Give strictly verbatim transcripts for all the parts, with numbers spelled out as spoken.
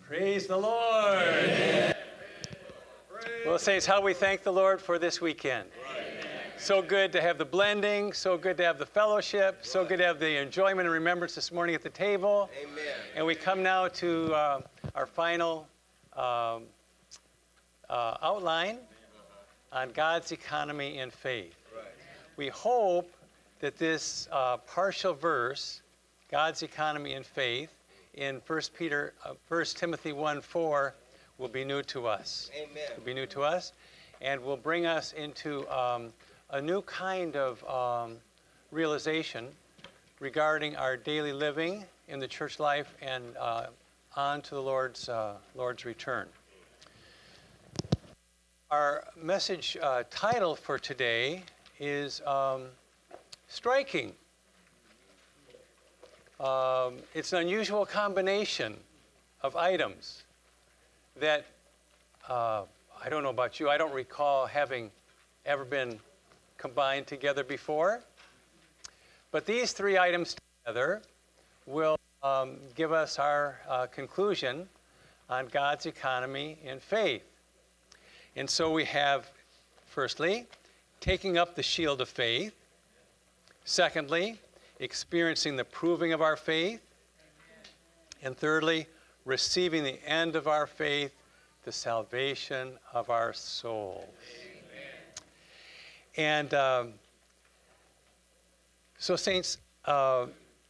Praise the Lord. Amen. Well, saints, how we thank the Lord for this weekend. Amen. So good to have the blending, so good to have the fellowship, so good to have the enjoyment and remembrance this morning at the table. Amen. And we come now to uh, our final um, uh, outline on God's economy and faith. Right. We hope that this uh, partial verse, God's economy and faith, in First Peter, uh, First Timothy one four, will be new to us. Amen. Will be new to us, and will bring us into um, a new kind of um, realization regarding our daily living in the church life and uh, on to the Lord's uh, Lord's return. Our message uh, title for today is um, Striking. Um, it's an unusual combination of items that, uh, I don't know about you, I don't recall having ever been combined together before. But these three items together will um, give us our uh, conclusion on God's economy and faith. And so we have, firstly, taking up the shield of faith. Secondly, experiencing the proving of our faith. And thirdly, receiving the end of our faith, the salvation of our souls. Amen. And um, so, saints, uh,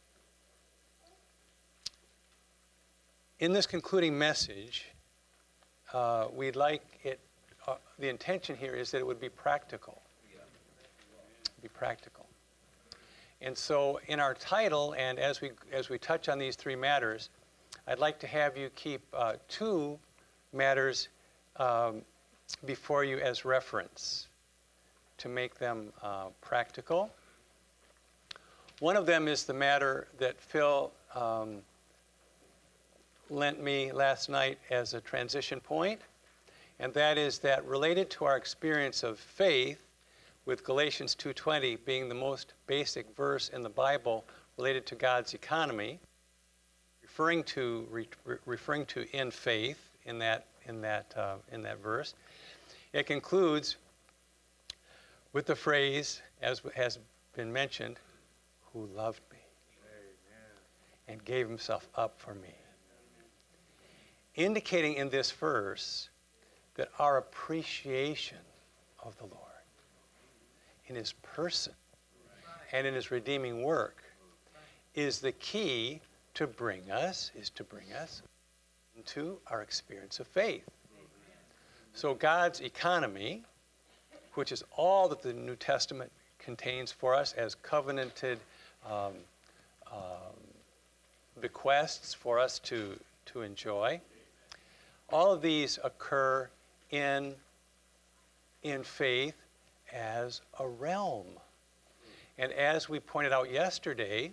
in this concluding message, uh, we'd like it, uh, the intention here is that it would be practical. Be practical. And so in our title, and as we as we touch on these three matters, I'd like to have you keep uh, two matters um, before you as reference to make them uh, practical. One of them is the matter that Phil um, lent me last night as a transition point, and that is that related to our experience of faith, with Galatians two twenty being the most basic verse in the Bible related to God's economy, referring to re, referring to in faith in that in that uh, in that verse, it concludes with the phrase, as has been mentioned, "Who loved me and gave himself up for me," indicating in this verse that our appreciation of the Lord in his person and in his redeeming work is the key to bring us, is to bring us into our experience of faith. So God's economy, which is all that the New Testament contains for us as covenanted um, um, bequests for us to, to enjoy, all of these occur in, in faith as a realm. And as we pointed out yesterday,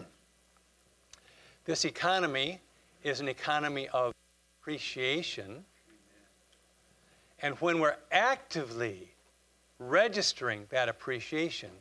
this economy is an economy of appreciation. And when we're actively registering that appreciation,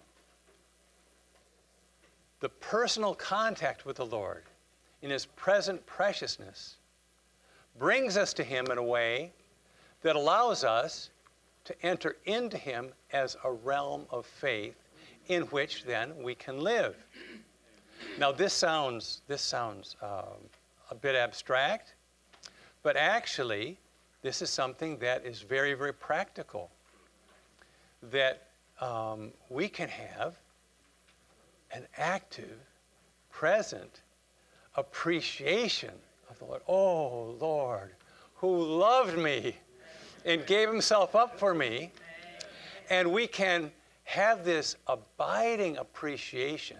the personal contact with the Lord in his present preciousness brings us to him in a way that allows us to enter into him as a realm of faith in which then we can live. Now this sounds, this sounds um, a bit abstract, but actually this is something that is very, very practical, that um, we can have an active, present appreciation of the Lord. Oh, Lord, who loved me and gave himself up for me. And we can have this abiding appreciation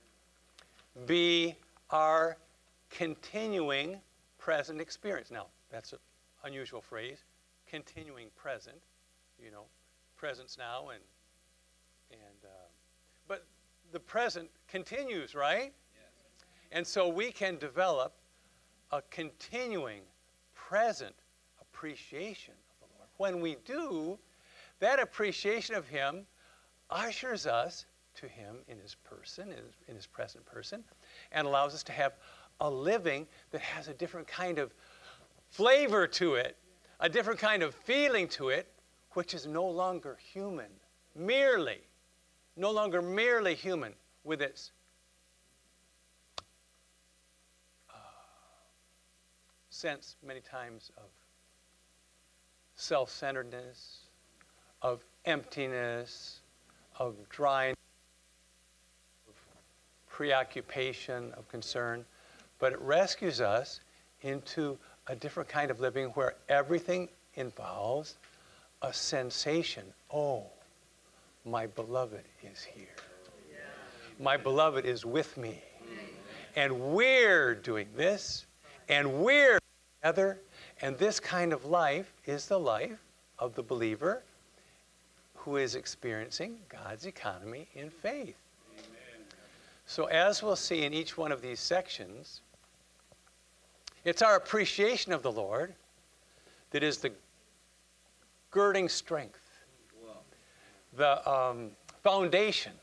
be our continuing present experience. Now, that's an unusual phrase, continuing present, you know, presence now, and, and uh, but the present continues, right? Yes. And so we can develop a continuing present appreciation. When we do, that appreciation of him ushers us to him in his person, in his, in his present person, and allows us to have a living that has a different kind of flavor to it, a different kind of feeling to it, which is no longer human, merely, no longer merely human with its uh, sense many times of self-centeredness, of emptiness, of dryness, of preoccupation, of concern, but it rescues us into a different kind of living where everything involves a sensation. Oh, my beloved is here. My beloved is with me. And we're doing this, and we're together, and this kind of life is the life of the believer who is experiencing God's economy in faith. Amen. So as we'll see in each one of these sections, it's our appreciation of the Lord that is the girding strength, the um, foundation,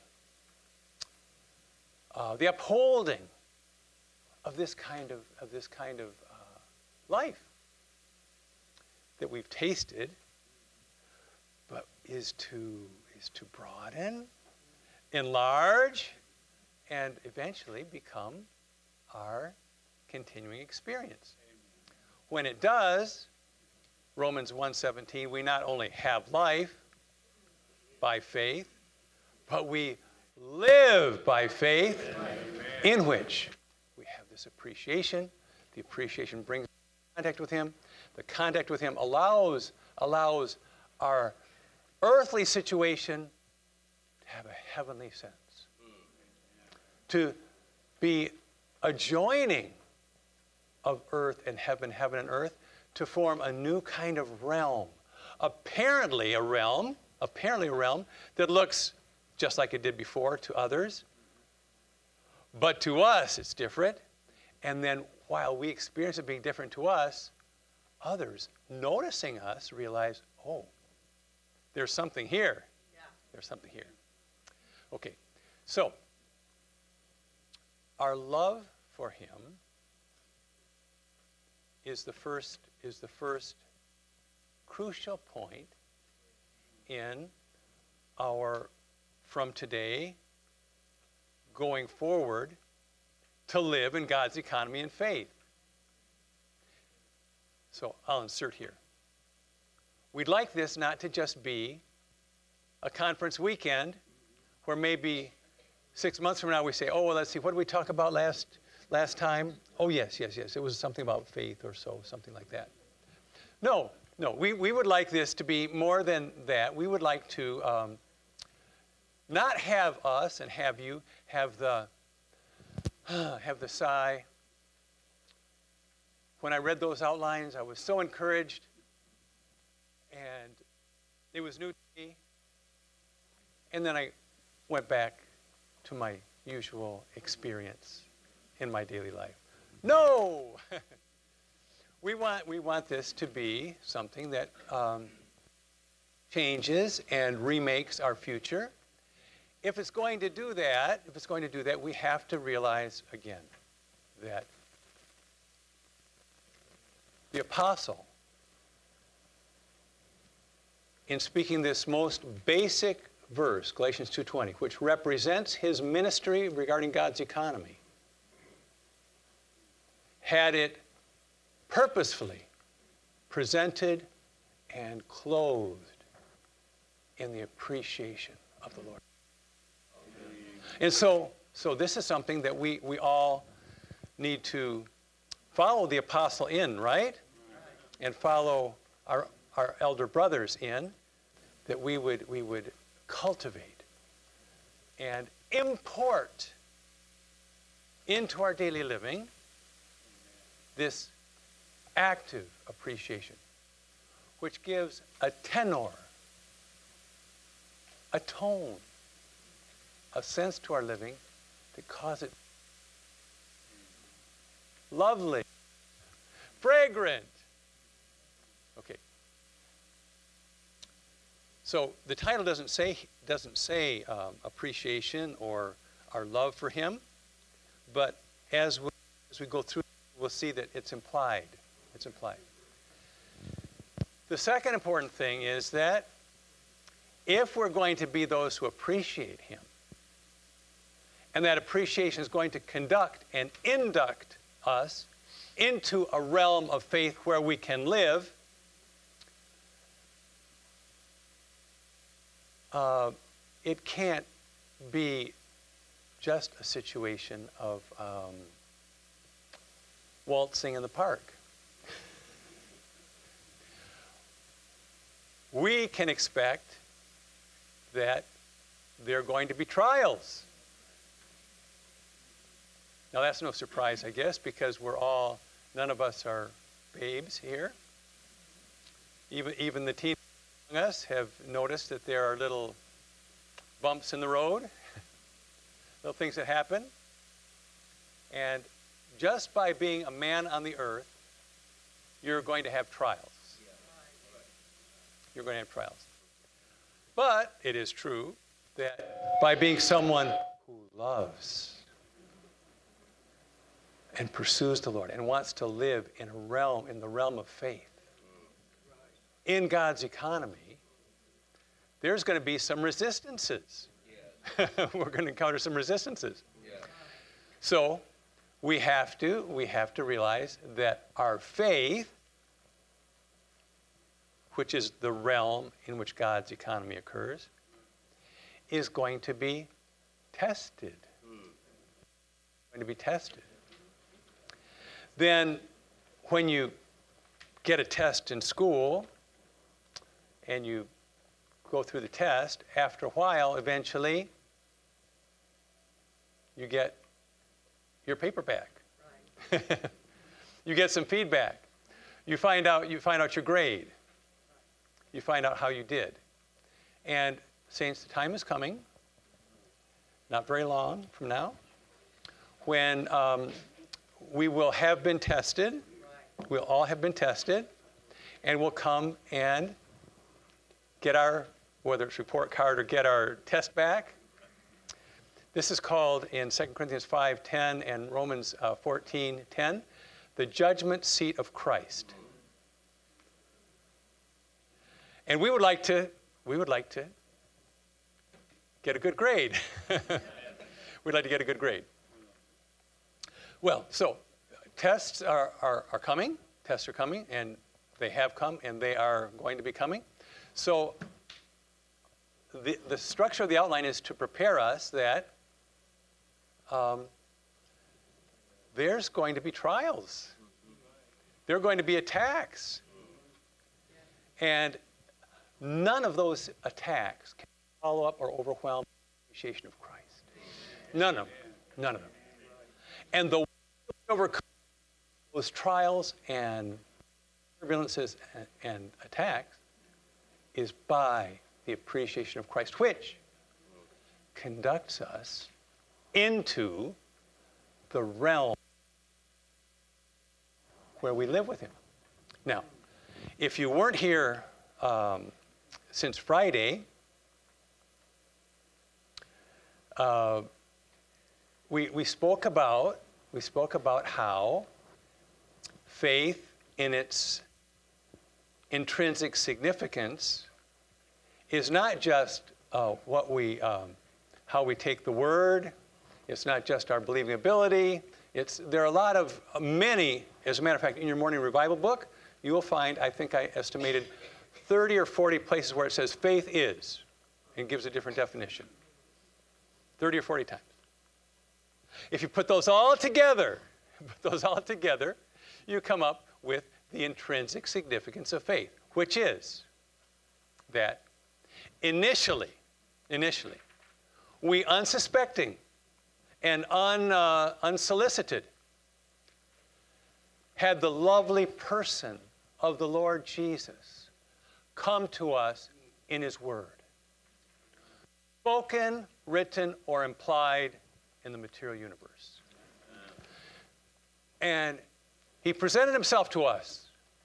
uh, the upholding of this kind of, of this kind of uh, life that we've tasted, but is to is to broaden, enlarge, and eventually become our continuing experience. When it does, Romans one seventeen, we not only have life by faith, but we live by faith. Amen. In which we have this appreciation. The appreciation brings contact with Him. The contact with Him allows, allows our earthly situation to have a heavenly sense, to be a joining of earth and heaven, heaven and earth, to form a new kind of realm. Apparently a realm, apparently a realm that looks just like it did before to others, but to us it's different. And then while we experience it being different to us, others noticing us realize, oh, there's something here. Yeah. There's something here. Okay, so our love for Him is the first is the first crucial point in our from today going forward to live in God's economy and faith. So I'll insert here. We'd like this not to just be a conference weekend where maybe six months from now we say, oh, well, let's see, what did we talk about last last time? Oh, yes, yes, yes. It was something about faith or so, something like that. No, no. We, we would like this to be more than that. We would like to um, not have us and have you have the, have the sigh. When I read those outlines, I was so encouraged. And it was new to me. And then I went back to my usual experience in my daily life. No! we want we want this to be something that um, changes and remakes our future. If it's going to do that, if it's going to do that, we have to realize again that the apostle, in speaking this most basic verse, Galatians two twenty, which represents his ministry regarding God's economy, had it purposefully presented and clothed in the appreciation of the Lord. And so, so this is something that we, we all need to follow the apostle in, right? And follow our, our elder brothers in, that we would, we would cultivate and import into our daily living this active appreciation, which gives a tenor, a tone, a sense to our living that causes it lovely, fragrant. Okay. So the title doesn't say doesn't say um, appreciation or our love for Him, but as we, as we go through, we'll see that it's implied. It's implied. The second important thing is that if we're going to be those who appreciate him, and that appreciation is going to conduct and induct us into a realm of faith where we can live, uh, it can't be just a situation of um, waltzing in the park. We can expect that there are going to be trials. Now that's no surprise, I guess, because we're all, none of us are babes here. Even, even the teens among us have noticed that there are little bumps in the road, little things that happen. And just by being a man on the earth, you're going to have trials. You're going to have trials. But it is true that by being someone who loves and pursues the Lord and wants to live in a realm, in the realm of faith, in God's economy, there's going to be some resistances. Yeah. We're going to encounter some resistances. Yeah. So we have to, we have to realize that our faith, which is the realm in which God's economy occurs, is going to be tested. Mm. Going to be tested. Then when you get a test in school and you go through the test, after a while, eventually, you get your paper back. Right. You get some feedback. You find out, you find out your grade. You find out how you did. And saints, the time is coming, not very long from now, when um, we will have been tested. We'll all have been tested, and we'll come and get our, whether it's report card or get our test back. This is called in Second Corinthians five ten and Romans uh, fourteen ten, the judgment seat of Christ. And we would like to, we would like to get a good grade. We'd like to get a good grade. Well, so tests are, are, are coming. Tests are coming, and they have come, and they are going to be coming. So the, the structure of the outline is to prepare us that um, there's going to be trials. There are going to be attacks. And none of those attacks can follow up or overwhelm the appreciation of Christ. None of them. None of them. And the way to overcome those trials and turbulences and, and attacks is by the appreciation of Christ, which conducts us into the realm where we live with him. Now, if you weren't here um, since Friday, uh, we, we spoke about we spoke about how faith in its intrinsic significance is not just uh, what we um, how we take the word. It's not just our believing ability. It's there are a lot of uh, many. As a matter of fact, in your morning revival book, you will find, I think I estimated thirty or forty places where it says faith is and gives a different definition. thirty or forty times. If you put those all together, put those all together, you come up with the intrinsic significance of faith, which is that initially, initially, we unsuspecting and un, uh, unsolicited had the lovely person of the Lord Jesus come to us in his word. Spoken, written, or implied in the material universe. And he presented himself to us.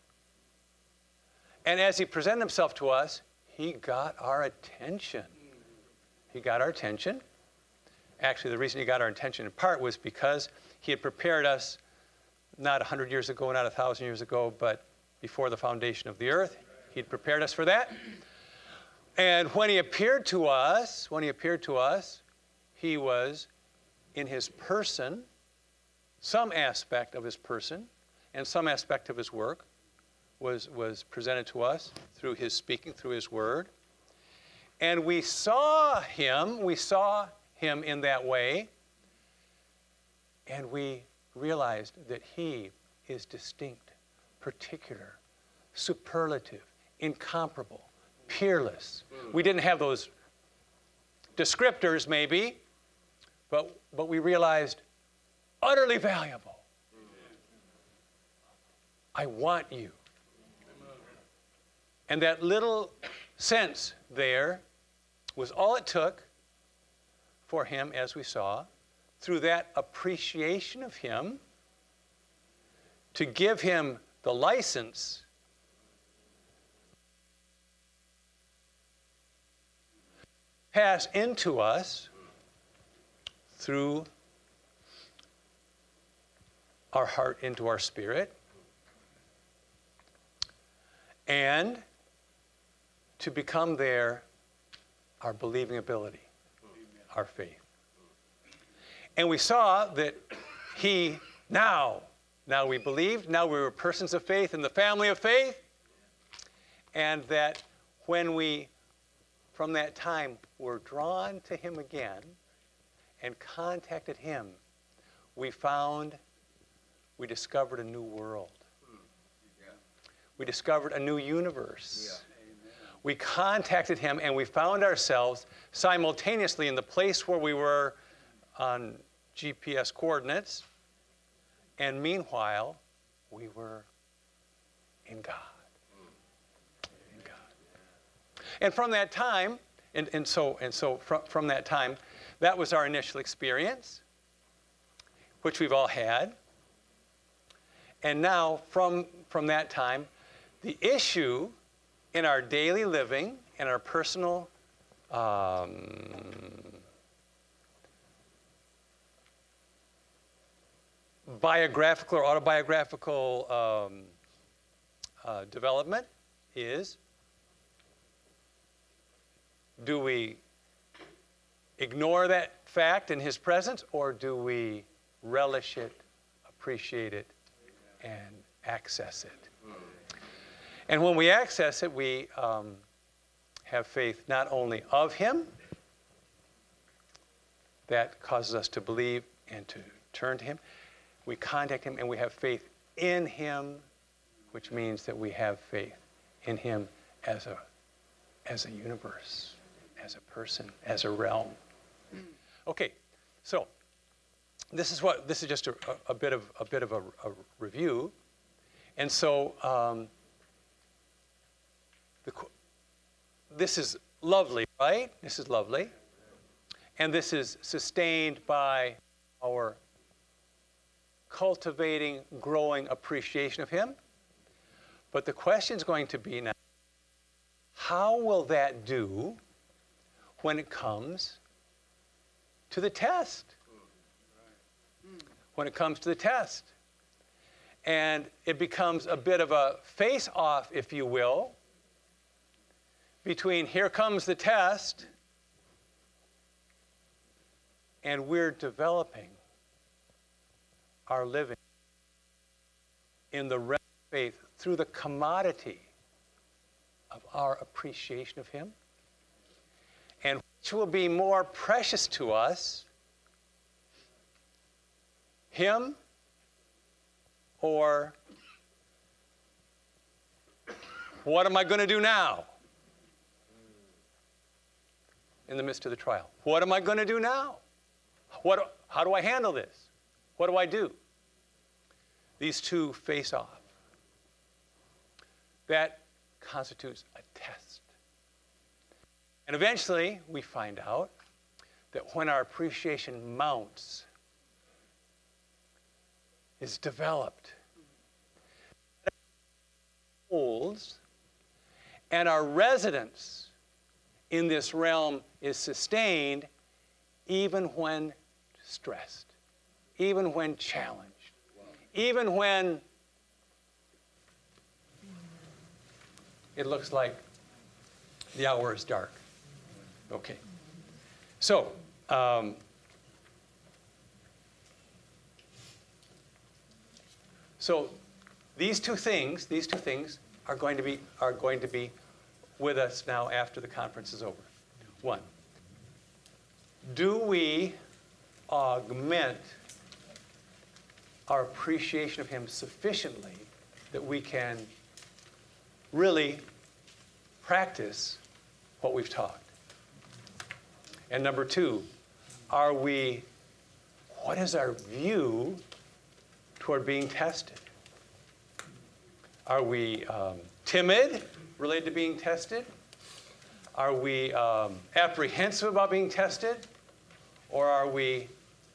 And as he presented himself to us, he got our attention. He got our attention. Actually, the reason he got our attention in part was because he had prepared us not a hundred years ago, not a thousand years ago, but before the foundation of the earth. He'd prepared us for that. And when he appeared to us, when he appeared to us, he was in his person, some aspect of his person, and some aspect of his work was, was presented to us through his speaking, through his word. And we saw him, we saw him in that way, and we realized that he is distinct, particular, superlative, incomparable, peerless. We didn't have those descriptors maybe, but, but we realized utterly valuable. I want you. And that little sense there was all it took for him, as we saw, through that appreciation of him, to give him the license pass into us through our heart into our spirit, and to become there our believing ability, our faith. And we saw that he, now, now we believed, now we were persons of faith in the family of faith, and that when we, from that time, were drawn to him again and contacted him, we found, we discovered a new world. We discovered a new universe. We contacted him and we found ourselves simultaneously in the place where we were on G P S coordinates, and meanwhile, we were in God. In God. And from that time, and, and so, and so from, from that time, that was our initial experience, which we've all had. And now, from, from that time, the issue in our daily living, in our personal um, biographical or autobiographical um, uh, development is, do we ignore that fact in his presence, or do we relish it, appreciate it, and access it? And when we access it, we um, have faith not only of him, that causes us to believe and to turn to him. We contact him and we have faith in him, which means that we have faith in him as a, as a universe, as a person, as a realm. Okay, so this is what this is just a, a bit of a bit of a, a review, and so um, the, this is lovely, right? This is lovely, and this is sustained by our cultivating, growing appreciation of him. But the question is going to be now, how will that do when it comes to the test? When it comes to the test. And it becomes a bit of a face-off, if you will, between here comes the test and we're developing our living in the realm of faith through the commodity of our appreciation of him, and which will be more precious to us, him or what am I going to do now in the midst of the trial? What am I going to do now? What, how do I handle this? What do I do? These two face off. That constitutes a test. And eventually, we find out that when our appreciation mounts, is developed, holds, and our residence in this realm is sustained even when stressed, even when challenged, even when it looks like the hour is dark. Okay. So, um, so these two things, these two things are going to be are going to be with us now after the conference is over. One, do we augment our appreciation of him sufficiently that we can really practice what we've taught? And number two, are we, what is our view toward being tested? Are we um, timid related to being tested? Are we um, apprehensive about being tested? Or are we,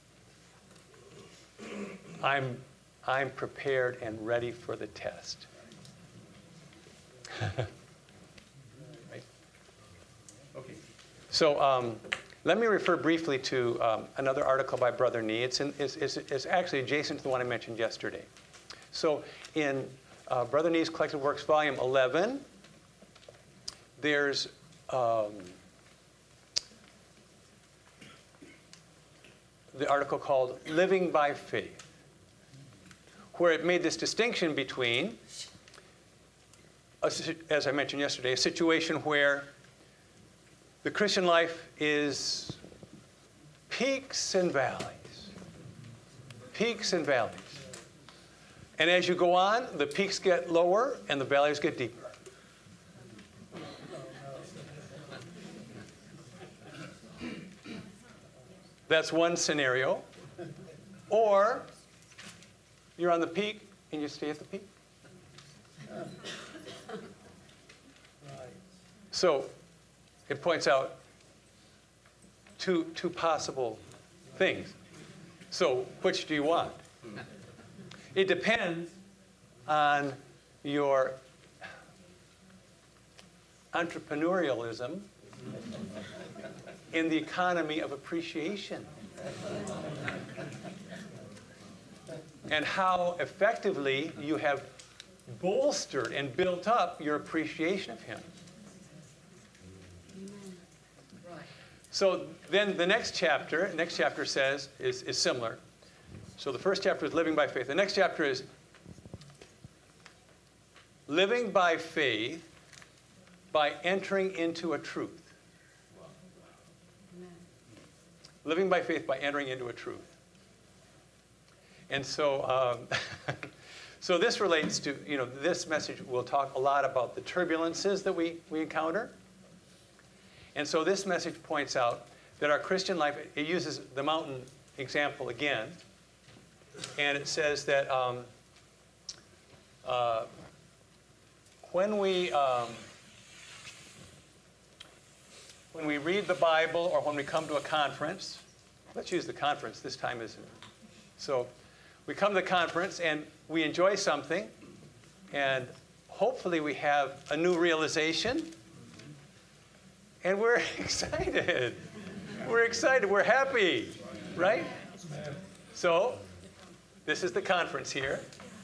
I'm, I'm prepared and ready for the test? Right? Okay. So um, let me refer briefly to um, another article by Brother Nee. It's, in, it's, it's, it's actually adjacent to the one I mentioned yesterday. So in uh, Brother Nee's Collected Works, Volume eleven, there's um, the article called Living by Faith, where it made this distinction between, a, as I mentioned yesterday, a situation where the Christian life is peaks and valleys, peaks and valleys. And as you go on, the peaks get lower and the valleys get deeper. That's one scenario. Or you're on the peak and you stay at the peak. So it points out two, two possible things. So which do you want? It depends on your entrepreneurialism in the economy of appreciation and how effectively you have bolstered and built up your appreciation of him. So then the next chapter, next chapter says, is, is similar. So the first chapter is living by faith. The next chapter is living by faith by entering into a truth. Living by faith by entering into a truth. And so, um, so this relates to, you know, this message will talk a lot about the turbulences that we, we encounter. And so this message points out that our Christian life, it uses the mountain example again. And it says that um, uh, when we um, when we read the Bible or when we come to a conference, let's use the conference this time. Isn't it? So we come to the conference and we enjoy something, and hopefully we have a new realization, and we're excited. We're excited. We're happy, right? So this is the conference here.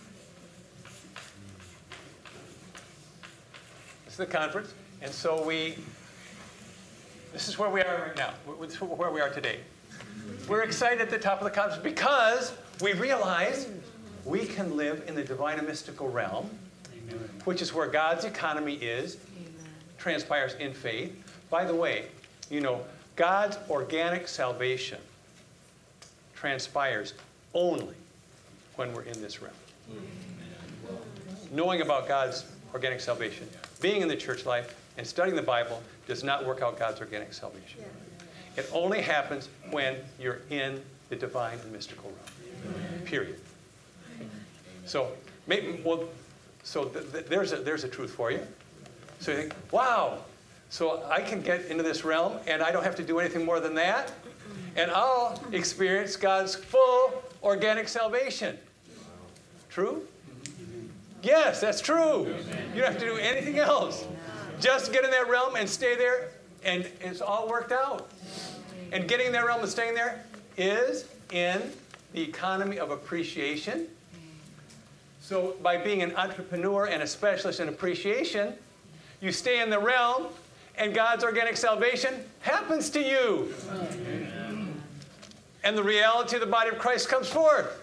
This is the conference. And so we, this is where we are right now. This is where we are today. We're excited at the top of the conference because we realize we can live in the divine and mystical realm, which is where God's economy is, transpires in faith. By the way, you know, God's organic salvation transpires only when we're in this realm. Knowing about God's organic salvation, being in the church life, and studying the Bible does not work out God's organic salvation. It only happens when you're in the divine and mystical realm. Period. So, maybe, well, so th th there's a, there's a truth for you. So you think, wow, so I can get into this realm and I don't have to do anything more than that, and I'll experience God's full organic salvation. True? Yes, that's true. You don't have to do anything else. Just get in that realm and stay there, and it's all worked out. And getting in that realm and staying there is in the economy of appreciation. So by being an entrepreneur and a specialist in appreciation, You stay in the realm, and God's organic salvation happens to you. Amen. And the reality of the body of Christ comes forth.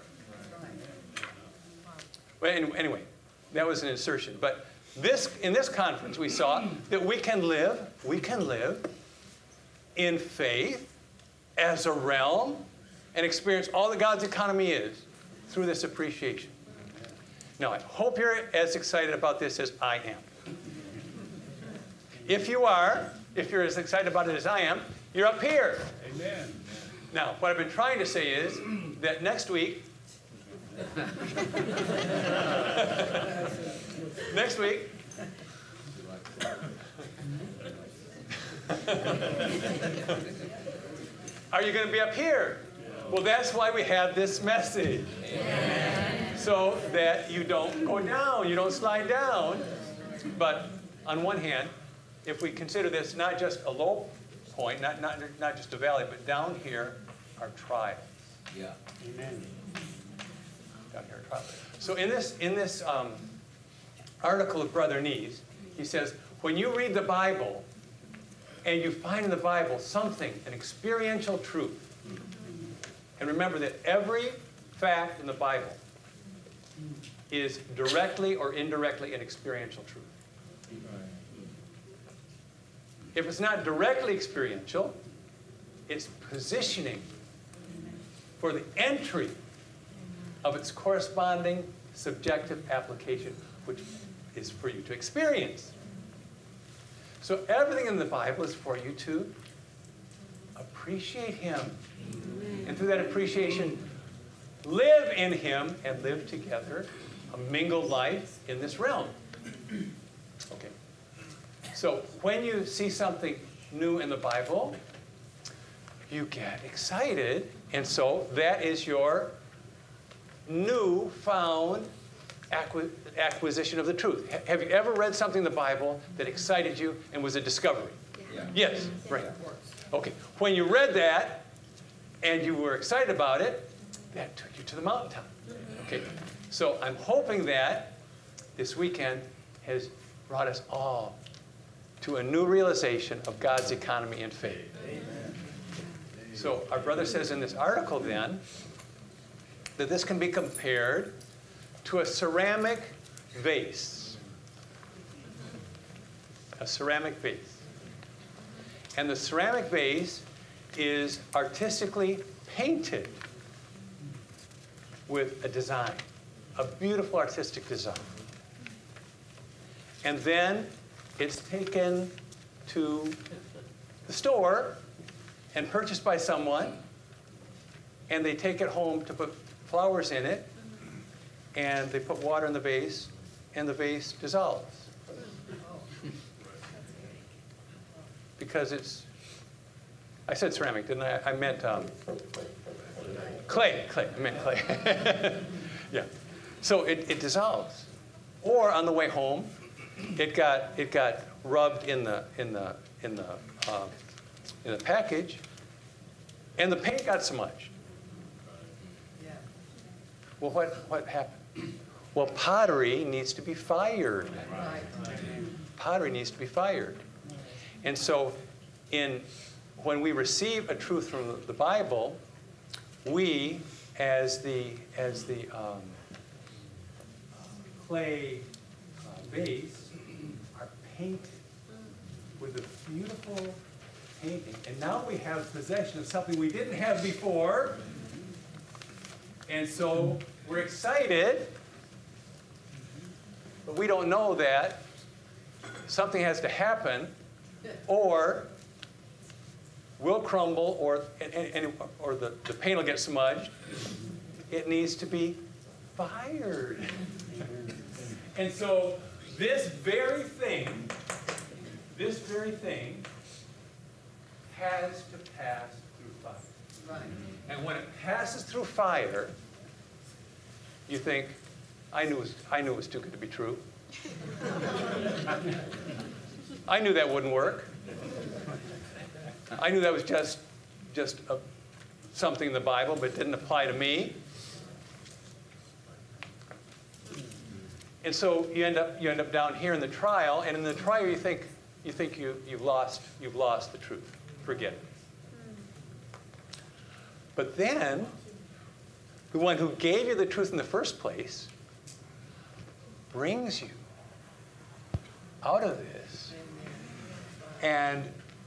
Well, anyway, that was an insertion. But this, in this conference, we saw that we can live, we can live in faith as a realm and experience all that God's economy is through this appreciation. Now, I hope you're as excited about this as I am. If you are, if you're as excited about it as I am, you're up here. Amen. Now, what I've been trying to say is that next week, next week, are you going to be up here? Well, that's why we have this message. Amen. So that you don't go down, you don't slide down. But on one hand, if we consider this not just a low point, not, not, not just a valley, but down here are trials. Yeah. Amen. Down here are trials. So in this, in this um, article of Brother Nees, he says, when you read the Bible and you find in the Bible something, an experiential truth, and remember that every fact in the Bible is directly or indirectly an experiential truth. If it's not directly experiential, it's positioning for the entry of its corresponding subjective application, which is for you to experience. So everything in the Bible is for you to appreciate Him. And through that appreciation, live in Him and live together a mingled life in this realm. Okay. So when you see something new in the Bible, you get excited. And so that is your new-found acqui- acquisition of the truth. Ha- have you ever read something in the Bible that excited you and was a discovery? Yeah. Yes, right. Okay. When you read that and you were excited about it, that took you to the mountaintop. Okay. So I'm hoping that this weekend has brought us all to a new realization of God's economy and faith. Amen. So our brother says in this article then that this can be compared to a ceramic vase. A ceramic vase. And the ceramic vase is artistically painted with a design, a beautiful artistic design. And then it's taken to the store and purchased by someone, and they take it home to put flowers in it, and they put water in the vase, and the vase dissolves. Because it's, I said ceramic, didn't I? I meant um, clay, clay, I meant clay. Yeah. So it, it dissolves. Or on the way home, it got it got rubbed in the in the in the uh, in the package, and the paint got smudged. Well, what what happened? Well, pottery needs to be fired. Pottery needs to be fired, and so in when we receive a truth from the Bible, we as the as the um, clay uh, vase are painted with a beautiful painting. And now we have possession of something we didn't have before. And so we're excited, but we don't know that something has to happen or will crumble or, and, and, or the, the paint will get smudged. It needs to be fired. And so this very thing, this very thing has to pass through fire. Right. And when it passes through fire, you think, I knew it was, I knew it was too good to be true. I knew that wouldn't work. I knew that was just, just a, something in the Bible, but it didn't apply to me. And so you end up you end up down here in the trial, and in the trial you think you think you you've lost you've lost the truth. Forget it. But then the one who gave you the truth in the first place brings you out of this, and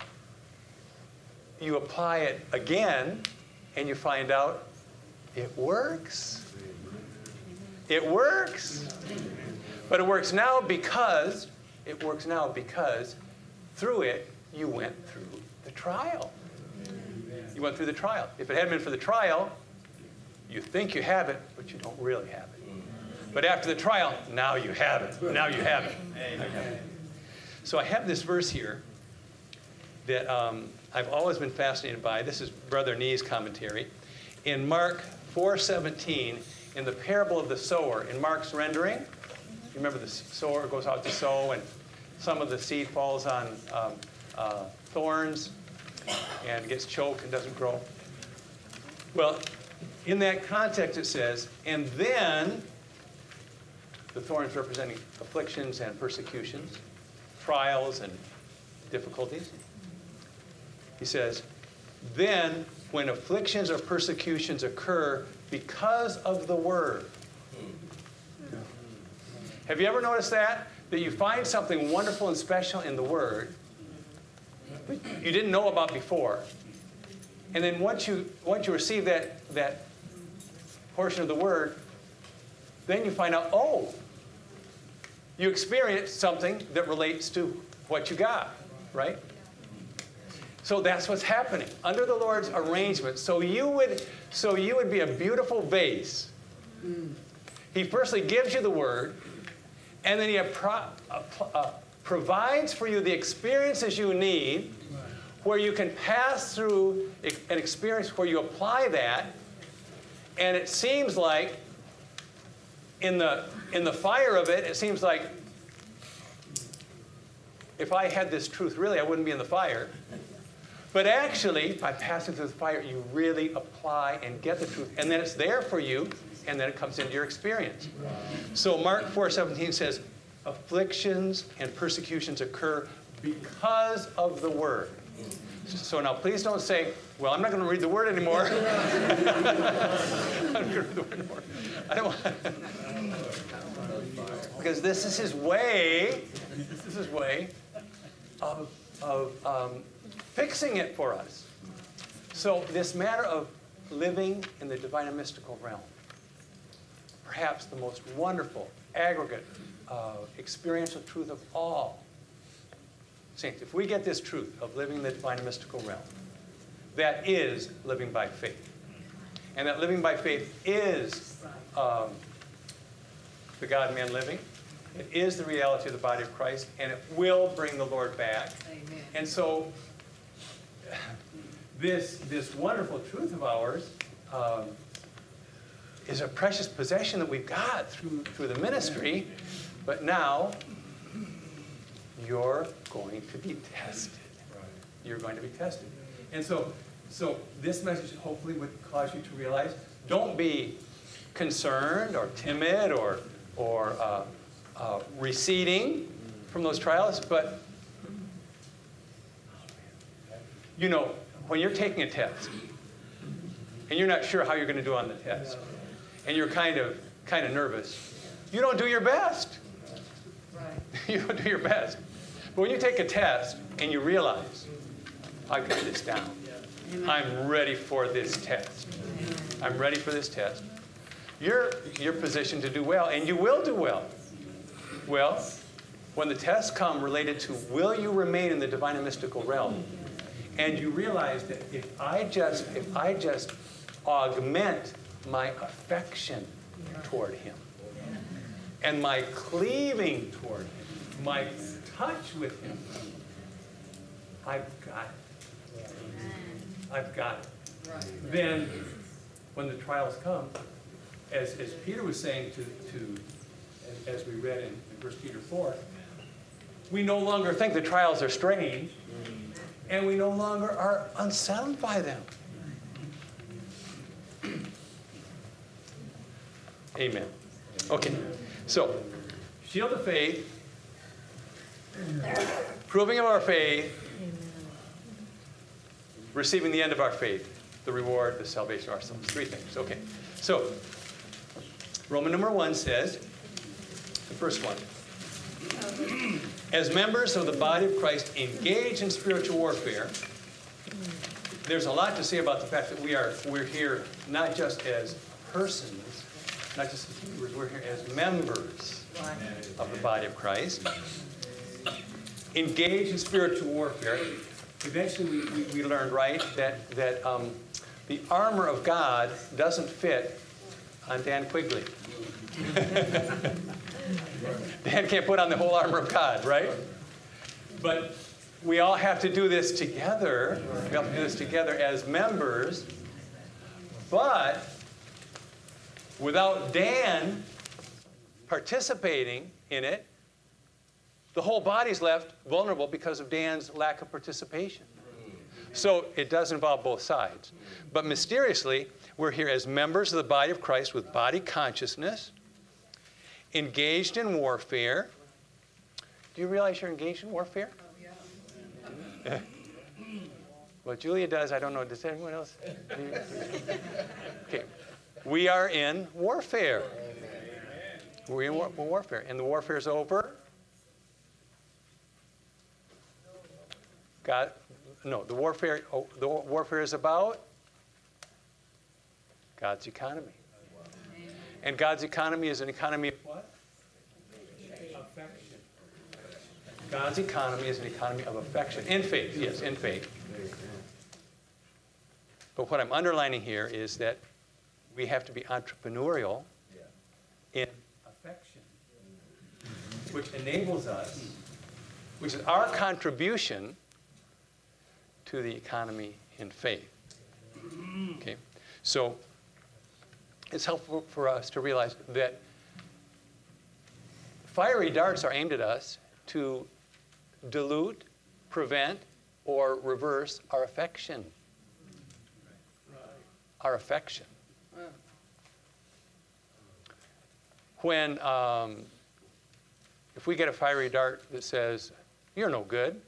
you apply it again, and you find out it works. It works. But it works now because, it works now because through it, you went through the trial. You went through the trial. If it hadn't been for the trial, you think you have it, but you don't really have it. But after the trial, now you have it. Now you have it. Amen. So I have this verse here that um, I've always been fascinated by. This is Brother Nee's commentary. In Mark four seventeen, in the parable of the sower, in Mark's rendering, you remember the sower goes out to sow, and some of the seed falls on um, uh, thorns and gets choked and doesn't grow. Well, in that context it says, and then, the thorns representing afflictions and persecutions, trials and difficulties. He says, then when afflictions or persecutions occur because of the word. Have you ever noticed that? That you find something wonderful and special in the word that you didn't know about before. And then once you once you receive that, that portion of the word, then you find out, oh, you experience something that relates to what you got, right? So that's what's happening under the Lord's arrangement. So you would, so you would be a beautiful vase. He firstly gives you the word, and then he pro, uh, uh, provides for you the experiences you need, where you can pass through an experience where you apply that, and it seems like in the in the fire of it, it seems like if I had this truth, really, I wouldn't be in the fire. But actually, by passing through the fire, you really apply and get the truth. And then it's there for you, and then it comes into your experience. So Mark four seventeen says, afflictions and persecutions occur because of the word. So now please don't say, well, I'm not going to read the word anymore. I'm not going to read the word anymore. I don't want because this is his way, this is his way of, of um, fixing it for us. So this matter of living in the divine and mystical realm, perhaps the most wonderful, aggregate, uh, experiential truth of all. Saints, if we get this truth of living in the divine and mystical realm, that is living by faith. And that living by faith is um, the God-man living. It is the reality of the body of Christ, and it will bring the Lord back. Amen. And so this, this wonderful truth of ours um, is a precious possession that we've got through, through the ministry, but now you're going to be tested. You're going to be tested. And so, so this message hopefully would cause you to realize, don't be concerned or timid or, or uh, uh, receding from those trials, but you know, when you're taking a test and you're not sure how you're going to do on the test, and you're kind of kind of nervous, you don't do your best. You don't do your best. But when you take a test and you realize, I've got this down. I'm ready for this test. I'm ready for this test. You're, you're positioned to do well, and you will do well. Well, when the tests come related to will you remain in the divine and mystical realm, and you realize that if I just, if I just augment my affection toward him, and my cleaving toward him, my touch with him, I've got it. I've got it. Then, when the trials come, as, as Peter was saying to, to as we read in, in First Peter four, we no longer think the trials are strange, and we no longer are unsettled by them. Amen. Okay, so Shield of faith, proving of our faith, receiving the end of our faith, the reward, the salvation of our souls. Three things. Okay. So, Roman number one says, the first one, as members of the body of Christ engaged in spiritual warfare, there's a lot to say about the fact that we are, we're here not just as persons, not just as believers, we're here as members of the body of Christ. Engaged in spiritual warfare. Eventually we, we, we learned, right, that, that um, the armor of God doesn't fit on Dan Quigley. Dan can't put on the whole armor of God, right? But we all have to do this together. We have to do this together as members. But without Dan participating in it, the whole body's left vulnerable because of Dan's lack of participation. So it does involve both sides. But mysteriously, we're here as members of the body of Christ with body consciousness, engaged in warfare. Do you realize you're engaged in warfare? Oh, yeah. Well, Julia does. I don't know. Does anyone else? Okay. We are in warfare. We're in war- warfare. And the warfare is over. God, no, the warfare, oh, the warfare is about God's economy. And God's economy is an economy of what? Affection. God's economy is an economy of affection. In faith, yes, in faith. But what I'm underlining here is that we have to be entrepreneurial in affection, which enables us, which is our contribution to the economy in faith. Okay? So it's helpful for us to realize that fiery darts are aimed at us to dilute, prevent, or reverse our affection. Our affection. When, um, if we get a fiery dart that says, "You're no good,"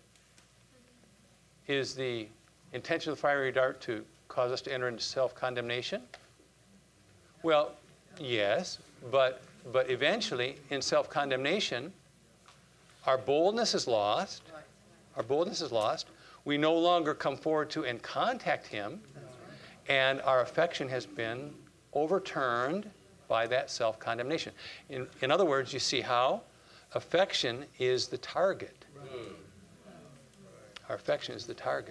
is the intention of the fiery dart to cause us to enter into self-condemnation? Well, yes, but, but eventually, in self-condemnation, our boldness is lost. Our boldness is lost. We no longer come forward to and contact him, and our affection has been overturned by that self-condemnation. In, in other words, you see how affection is the target. Our affection is the target.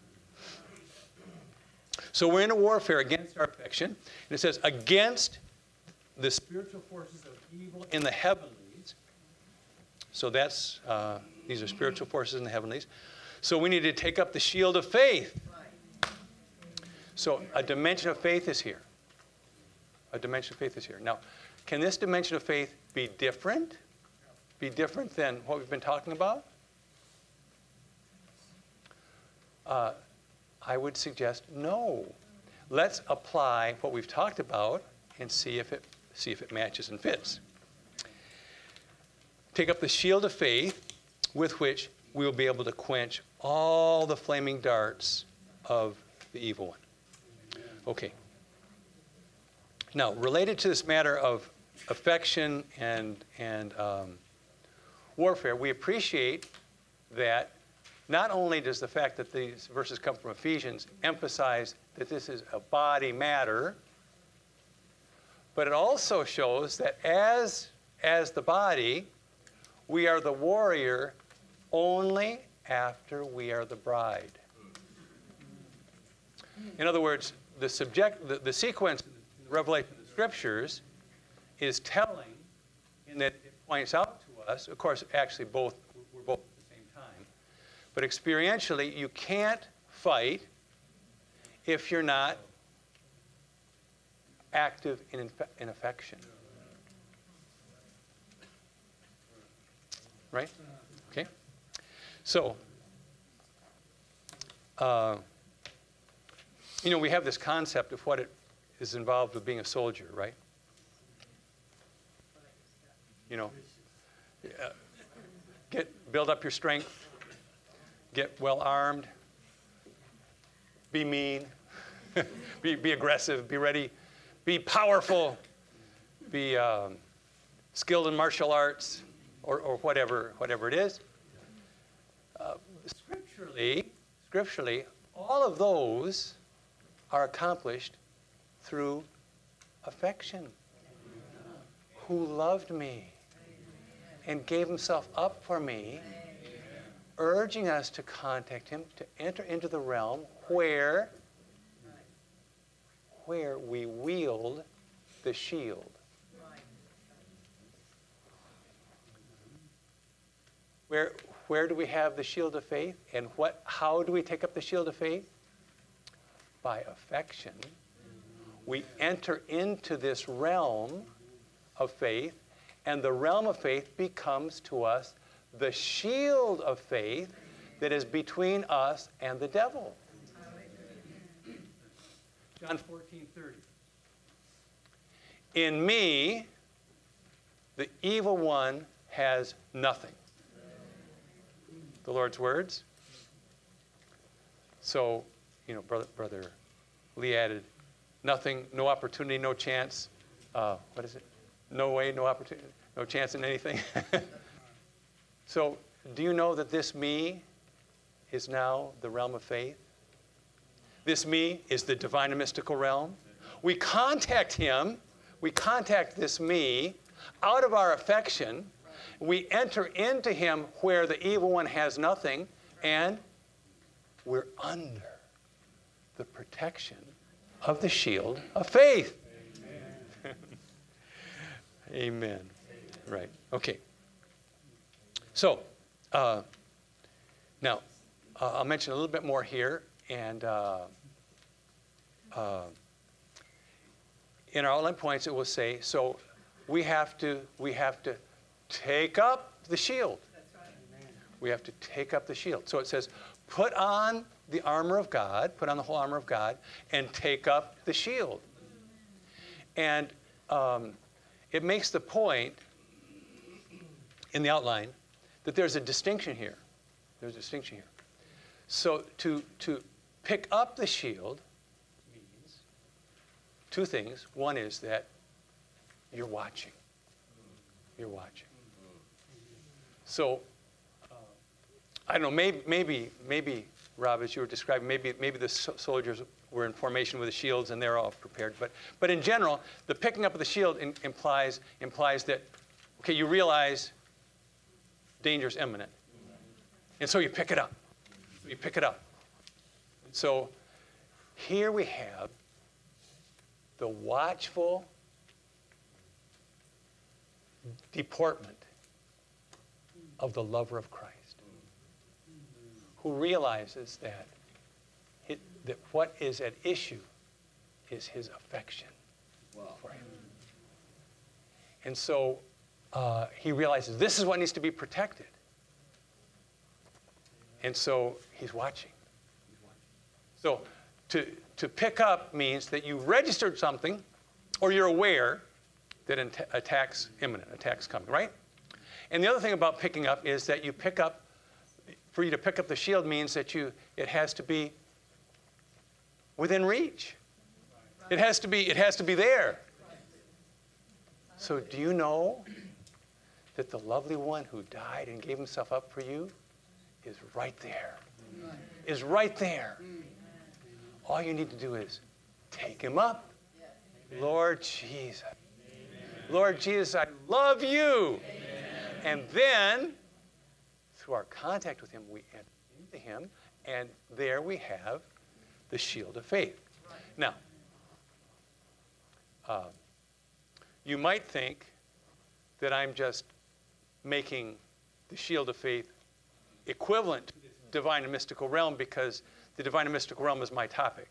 So we're in a warfare against our affection. And it says, against the spiritual forces of evil in the heavenlies. So that's, uh, these are spiritual forces in the heavenlies. So we need to take up the shield of faith. So a dimension of faith is here. A dimension of faith is here. Now, can this dimension of faith be different? Be different than what we've been talking about? Uh, I would suggest no. Let's apply what we've talked about and see if it see if it matches and fits. Take up the shield of faith with which we will be able to quench all the flaming darts of the evil one. Okay. Now, related to this matter of affection and and um, warfare, we appreciate that. Not only does the fact that these verses come from Ephesians emphasize that this is a body matter, but it also shows that as, as the body, we are the warrior only after we are the bride. In other words, the subject, the, the sequence of the Revelation of the Scriptures is telling in that it points out to us, of course, actually both, we're both at the same time, but experientially, you can't fight if you're not active in, in affection. Right? Okay? So, uh, you know, we have this concept of what it is involved with being a soldier, right? You know, uh, get build up your strength, get well armed, be mean, be, be aggressive, be ready, be powerful, be um, skilled in martial arts, or, or whatever, whatever it is. Uh, scripturally, scripturally, all of those are accomplished through affection. Who loved me and gave himself up for me, urging us to contact him, to enter into the realm where, where we wield the shield. Where, where do we have the shield of faith? And what, how do we take up the shield of faith? By affection. We enter into this realm of faith, and the realm of faith becomes to us the shield of faith that is between us and the devil. John fourteen thirty. In me, the evil one has nothing. The Lord's words. So, you know, brother, brother Lee added, nothing, no opportunity, no chance. Uh, what is it? No way, no opportunity, no chance in anything. So, do you know that this me is now the realm of faith? This me is the divine and mystical realm. We contact him, we contact this me out of our affection. We enter into him where the evil one has nothing, and we're under the protection of the shield of faith. Amen. Amen. Right. Okay. So, uh, now, uh, I'll mention a little bit more here, and uh, uh, in our outline points, it will say, so we have to, we have to take up the shield. That's right. We have to take up the shield. So it says, put on the armor of God, put on the whole armor of God, and take up the shield. And um, it makes the point in the outline that there's a distinction here. There's a distinction here. So to, to pick up the shield means two things. One is that you're watching. You're watching. So, uh, I don't know, maybe, maybe, maybe, Rob, as you were describing, maybe, maybe the so- soldiers were in formation with the shields and they're all prepared. But, but in general, the picking up of the shield in, implies, implies that, okay, you realize danger's imminent. And so you pick it up. You pick it up. So here we have the watchful deportment of the lover of Christ, who realizes that, it, that what is at issue is his affection wow. for him. And so uh, he realizes this is what needs to be protected. And so he's watching. So to, to pick up means that you registered something, or you're aware that an attack's imminent, attack's coming, right? And the other thing about picking up is that you pick up, for you to pick up the shield means that you, it has to be within reach. It has to be, it has to be there. So do you know that the lovely one who died and gave himself up for you is right there? Is right there. All you need to do is take him up. Lord Jesus. Lord Jesus, I love you. And then, through our contact with him, we enter into him, and there we have the shield of faith. Right. Now, uh, you might think that I'm just making the shield of faith equivalent to the divine and mystical realm because the divine and mystical realm is my topic.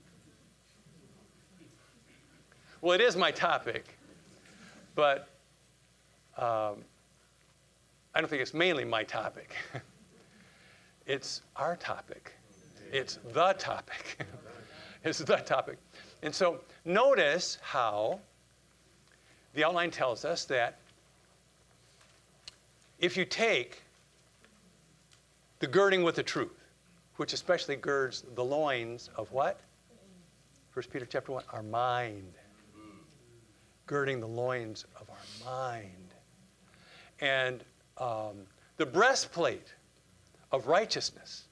Well, it is my topic, but um, I don't think it's mainly my topic. It's our topic. It's the topic. It's the topic. And so notice how the outline tells us that if you take the girding with the truth, which especially girds the loins of what? First Peter chapter one, our mind. Girding the loins of our mind. And um, the breastplate of righteousness.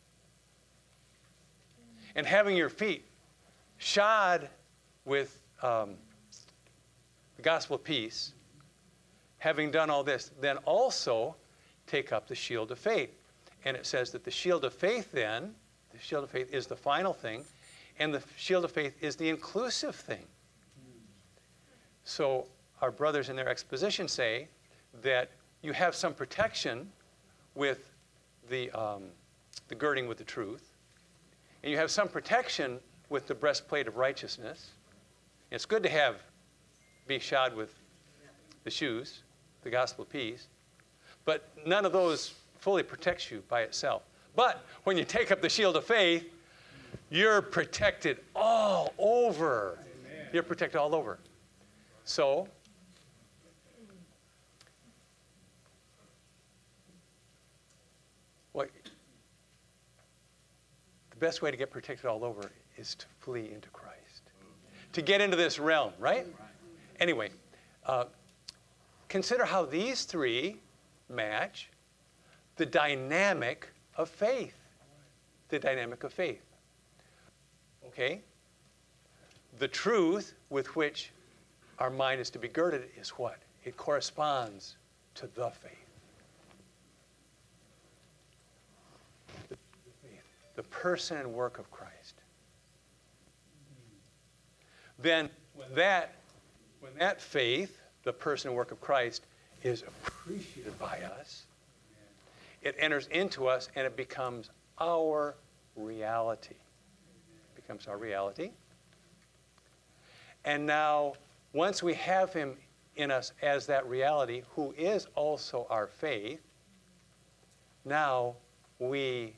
And having your feet shod with um, the gospel of peace. Having done all this, then also take up the shield of faith. And it says that the shield of faith then, the shield of faith is the final thing, and the shield of faith is the inclusive thing. So our brothers in their exposition say that you have some protection with the, um, the girding with the truth, and you have some protection with the breastplate of righteousness. It's good to have, be shod with the shoes, the gospel of peace, but none of those fully protects you by itself. But when you take up the shield of faith, you're protected all over. Amen. You're protected all over. So, what, the best way to get protected all over is to flee into Christ. To get into this realm, right? Anyway, uh, consider how these three match the dynamic of faith. The dynamic of faith. Okay? The truth with which our mind is to be girded is what? It corresponds to the faith. The, the faith. The person and work of Christ. Then when that, when that faith, the person and work of Christ, is appreciated by us, it enters into us and it becomes our reality. It becomes our reality. And now, once we have him in us as that reality, who is also our faith, now we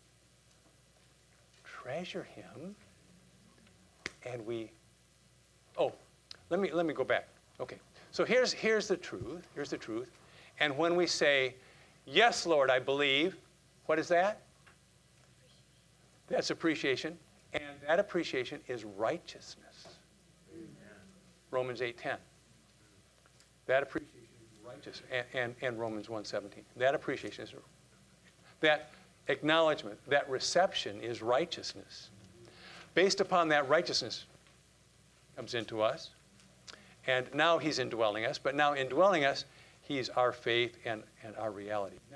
treasure him and we, oh, let me, let me go back. Okay, so here's, here's the truth, here's the truth. And when we say, yes, Lord, I believe, what is that? That's appreciation. And that appreciation is righteousness. Amen. Romans eight ten. That appreciation is righteous. And, and, and Romans one seventeen. That appreciation is, that acknowledgement, that reception is righteousness. Based upon that righteousness comes into us. And now he's indwelling us. But now indwelling us, he's our faith and, and our reality. Now,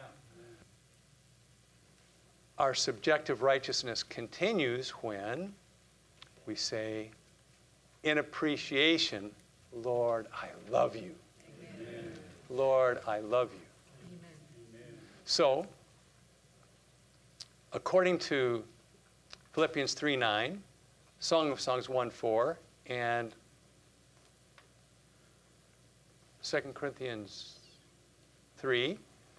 our subjective righteousness continues when we say, in appreciation, Lord, I love you. Amen. Lord, I love you. Amen. So, according to Philippians three nine, Song of Songs one four, and Second Corinthians three,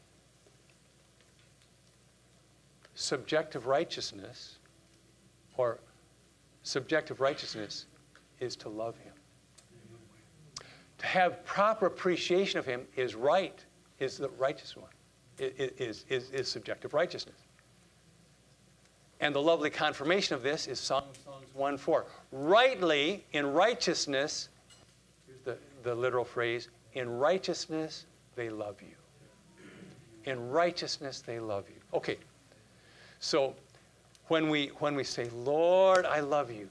subjective righteousness, or subjective righteousness, is to love him. To have proper appreciation of him is right, is the righteous one, is, is, is subjective righteousness. And the lovely confirmation of this is Song of Songs one four. Rightly, in righteousness, here's the, the literal phrase, in righteousness they love you. In righteousness they love you. Okay. So when we when we say, Lord, I love you,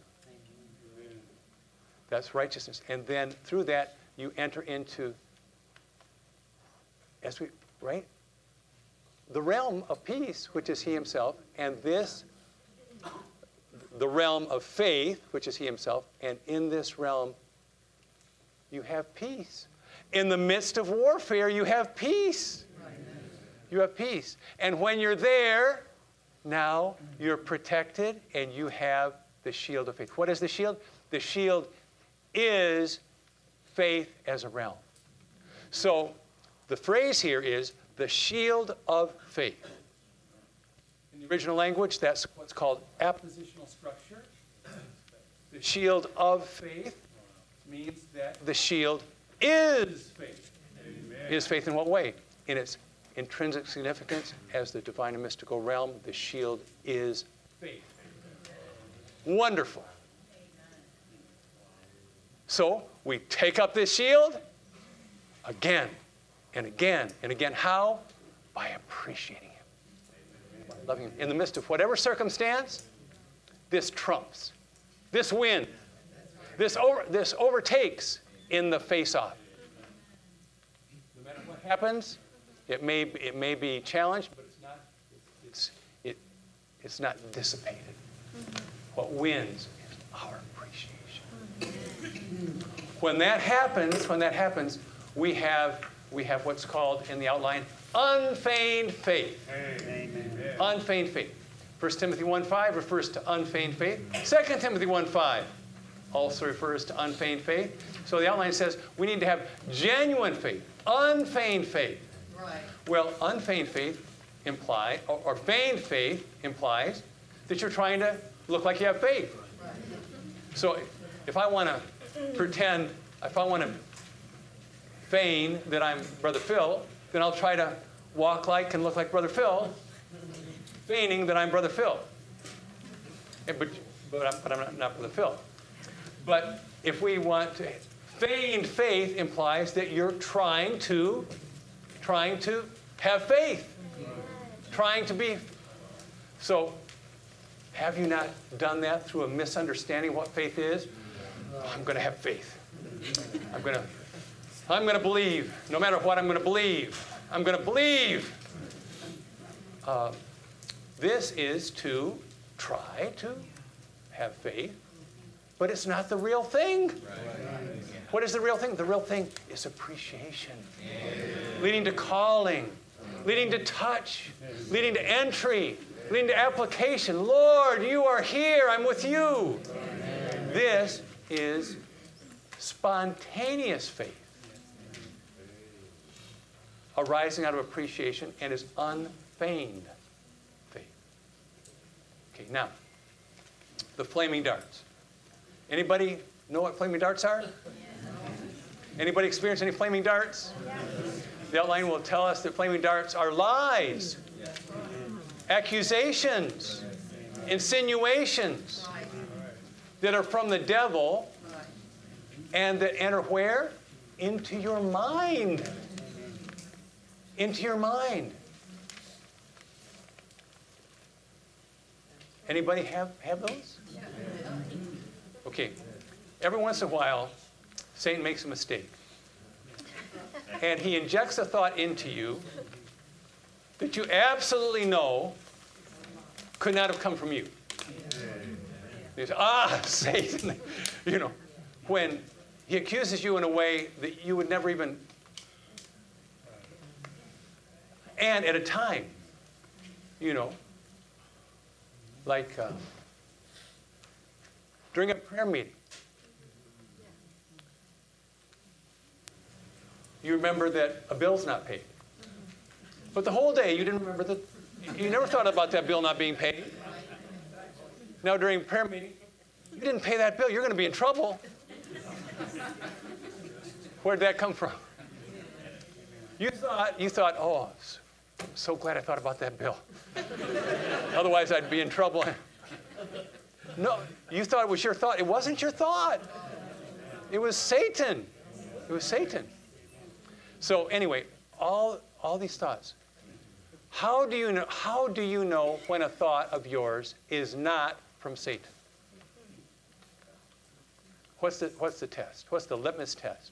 that's righteousness. And then through that you enter into, as we right? The realm of peace, which is he himself, and this the realm of faith, which is he himself, and in this realm you have peace. In the midst of warfare, you have peace. You have peace. And when you're there, now you're protected and you have the shield of faith. What is the shield? The shield is faith as a realm. So the phrase here is the shield of faith. In the original language, that's what's called appositional structure. The shield of faith means that the shield is faith. Amen. Is faith in what way? In its intrinsic significance as the divine and mystical realm, the shield is faith. Wonderful. So we take up this shield again and again and again. How? By appreciating him, by loving him. In the midst of whatever circumstance, this trumps, this wins, this, over, this overtakes in the face-off. No matter what happens, it may, it may be challenged, but it's not, it's, it, it's not dissipated. Mm-hmm. What wins is our appreciation. When that happens, when that happens, we have, we have what's called in the outline, unfeigned faith. Amen. Unfeigned faith. First Timothy one five refers to unfeigned faith. Second Timothy one five also refers to unfeigned faith. So the outline says we need to have genuine faith, unfeigned faith. Right. Well, unfeigned faith implies, or, or feigned faith implies that you're trying to look like you have faith. Right. So if I want to pretend, if I want to feign that I'm Brother Phil, then I'll try to walk like and look like Brother Phil, feigning that I'm Brother Phil. And, but but I'm, but I'm not, not Brother Phil. But if we want to, feigned faith implies that you're trying to, trying to have faith, trying to be. So, have you not done that through a misunderstanding of what faith is? Oh, I'm going to have faith. I'm going to, I'm going to believe. No matter what, I'm going to believe. I'm going to believe. Uh, this is to try to have faith, but it's not the real thing. Right. What is the real thing? The real thing is appreciation, yeah. Leading to calling, leading to touch, leading to entry, leading to application. Lord, you are here. I'm with you. Amen. This is spontaneous faith, arising out of appreciation, and is unfeigned faith. Okay, now, the flaming darts. Anybody know what flaming darts are? Anybody experience any flaming darts? The outline will tell us that flaming darts are lies, accusations, insinuations that are from the devil and that enter where? Into your mind. Into your mind. Anybody have, have those? Okay. Every once in a while, Satan makes a mistake. And he injects a thought into you that you absolutely know could not have come from you. You say, ah, Satan. You know, when he accuses you in a way that you would never even... And at a time, you know, like uh, during a prayer meeting, you remember that a bill's not paid. But the whole day, you didn't remember that, you never thought about that bill not being paid. Now, during prayer meeting, you didn't pay that bill, you're going to be in trouble. Where did that come from? You thought, you thought, oh, I'm so glad I thought about that bill. Otherwise, I'd be in trouble. No, you thought it was your thought. It wasn't your thought. It was Satan. It was Satan. So anyway, all, all these thoughts. How do you know, how do you know when a thought of yours is not from Satan? What's the, what's the test? What's the litmus test?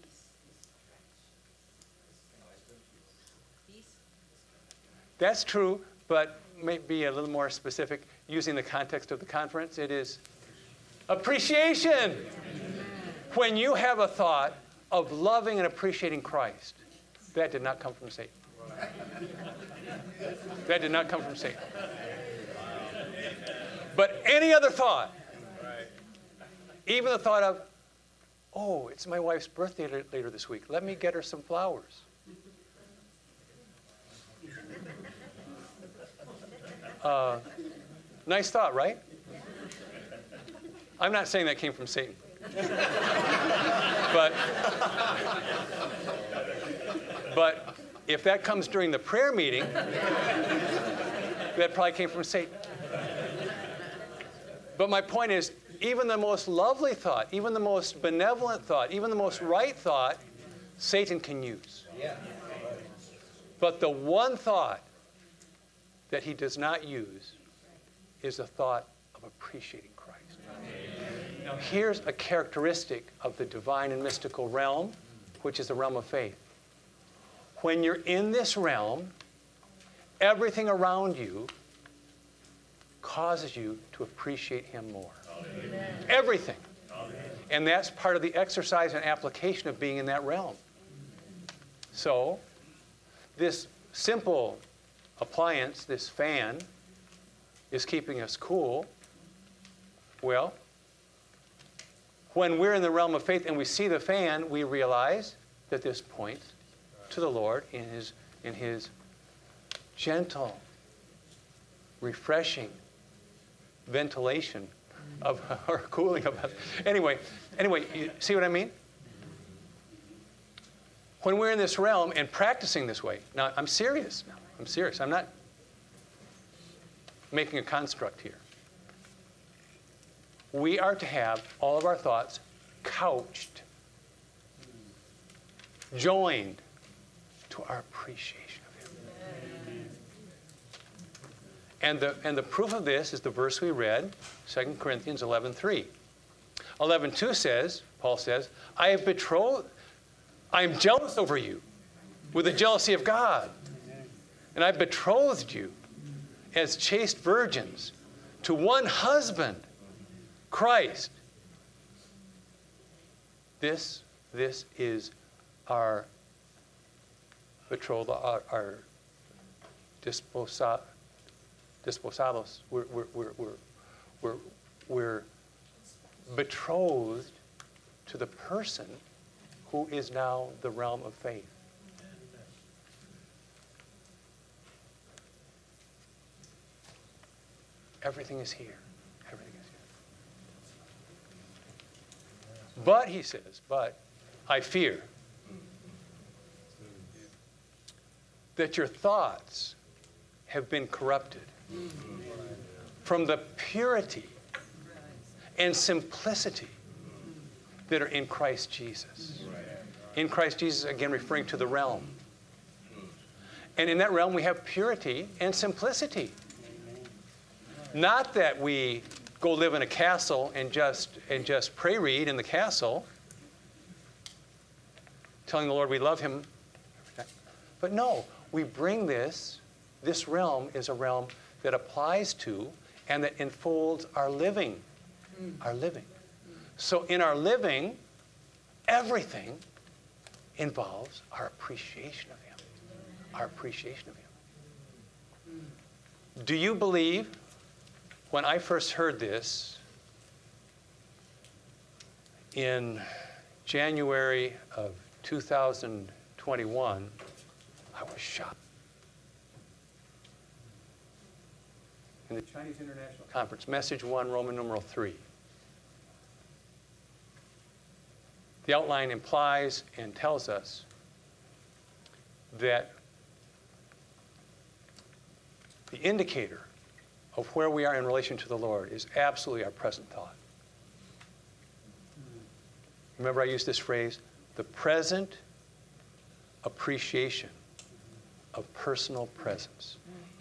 That's true, but maybe a little more specific. Using the context of the conference, it is appreciation. When you have a thought of loving and appreciating Christ, that did not come from Satan. That did not come from Satan. But any other thought, even the thought of, oh, it's my wife's birthday later this week. Let me get her some flowers. Uh, nice thought, right? I'm not saying that came from Satan. but, but If that comes during the prayer meeting, that probably came from Satan. But my point is, even the most lovely thought, even the most benevolent thought, even the most right thought, Satan can use. Yeah. But the one thought that he does not use is the thought of appreciating Christ. Now, here's a characteristic of the divine and mystical realm, which is the realm of faith. When you're in this realm, everything around you causes you to appreciate him more. Amen. Everything. Amen. And that's part of the exercise and application of being in that realm. So, this simple appliance, this fan, is keeping us cool. Well, when we're in the realm of faith and we see the fan, we realize that this points to the Lord in his, in his gentle, refreshing ventilation of or cooling of us. Anyway, anyway, you see what I mean? When we're in this realm and practicing this way, now I'm serious now. I'm serious. I'm not making a construct here. We are to have all of our thoughts couched, joined to our appreciation of him. And the, and the proof of this is the verse we read, Second Corinthians eleven three. eleven two says, Paul says, I have betrothed, I am jealous over you with the jealousy of God. And I've betrothed you as chaste virgins to one husband, Christ. This, this is our betrothal, our, our disposa, disposados. We're, we're, we're, we're, we're, we're betrothed to the person who is now the realm of faith. Everything is here. Everything is here. But, he says, but I fear that your thoughts have been corrupted from the purity and simplicity that are in Christ Jesus. In Christ Jesus, again, referring to the realm. And in that realm, we have purity and simplicity. Not that we go live in a castle and just and just pray read in the castle, telling the Lord we love him. But no, we bring this, this realm is a realm that applies to and that enfolds our living. Our living. So in our living, everything involves our appreciation of him. Our appreciation of him. Do you believe? When I first heard this in January of two thousand twenty-one, I was shocked. In the Chinese International Conference, Message one, Roman numeral three. The outline implies and tells us that the indicator of where we are in relation to the Lord is absolutely our present thought. Remember I used this phrase, the present appreciation of personal presence.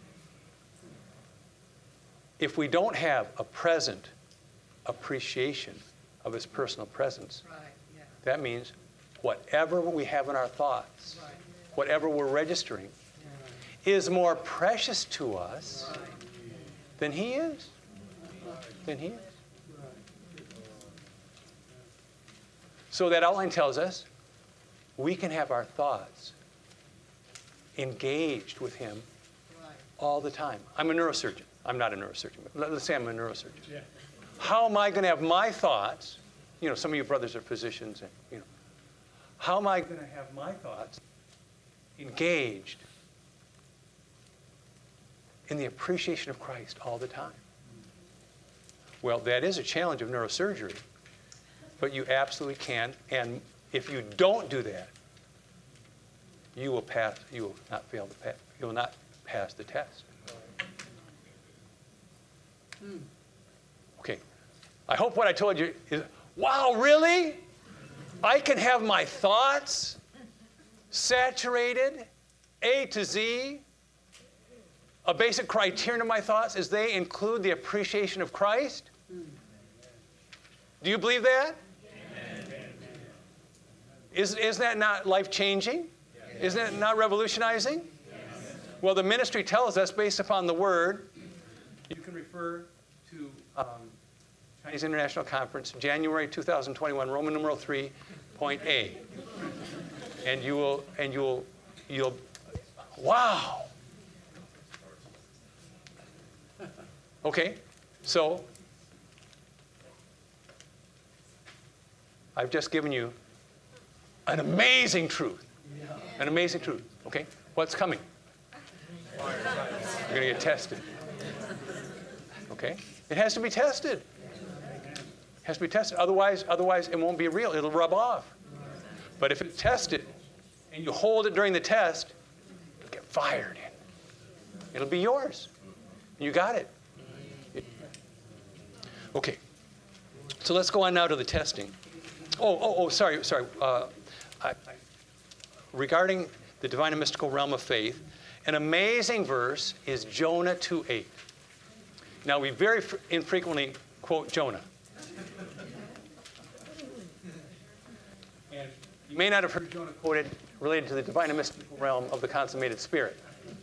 If we don't have a present appreciation of his personal presence, Right, yeah. that means whatever we have in our thoughts, Right. whatever we're registering, is more precious to us Right. than he is. Than he is. So that outline tells us we can have our thoughts engaged with him Right. all the time. I'm a neurosurgeon. I'm not a neurosurgeon, but let- let's say I'm a neurosurgeon. Yeah. How am I going to have my thoughts? You know, some of you brothers are physicians, and you know, how am I going to have my thoughts engaged in the appreciation of Christ all the time? Well, that is a challenge of neurosurgery, but you absolutely can. And if you don't do that, you will pass, you will not fail the pass, you will not pass the test. Okay. I hope what I told you is, wow, really? I can have my thoughts saturated, A to Z. A basic criterion of my thoughts is they include the appreciation of Christ. Do you believe that? Is, isn't that not life-changing? Isn't that not revolutionizing? Well, the ministry tells us, based upon the Word, you can refer to um, Chinese International Conference, January two thousand twenty-one, Roman numeral three, point A. And you will, and you'll, you'll, wow. Okay, so I've just given you an amazing truth. An amazing truth. Okay, what's coming? You're going to get tested. Okay, it has to be tested. It has to be tested. Otherwise, otherwise it won't be real. It'll rub off. But if it's tested and you hold it during the test, you'll get fired in. It'll be yours. You got it. Okay, so let's go on now to the testing. Oh, oh, oh, sorry, sorry. Uh, I, I, regarding the divine and mystical realm of faith, an amazing verse is Jonah two eight. Now, we very fr- infrequently quote Jonah. And you may not have heard Jonah quoted related to the divine and mystical realm of the consummated Spirit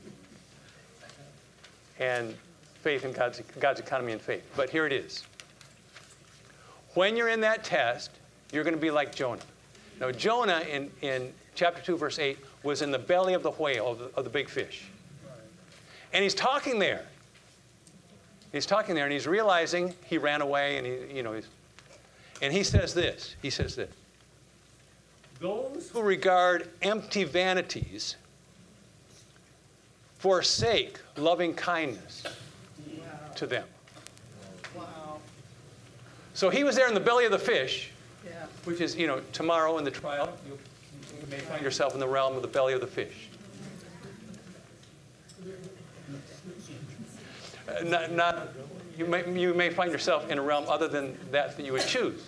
and faith in God's, God's economy and faith. But here it is. When you're in that test, you're going to be like Jonah. Now, Jonah in, in chapter two, verse eight, was in the belly of the whale, of the, of the big fish. And he's talking there. He's talking there, and he's realizing he ran away, and he, you know, he's, and he says this. He says this. Those who regard empty vanities forsake loving kindness to them. So he was there in the belly of the fish, yeah. Which is, you know, tomorrow in the trial, you, you may find yourself in the realm of the belly of the fish. Uh, not, not, you, may, you may find yourself in a realm other than that that you would choose.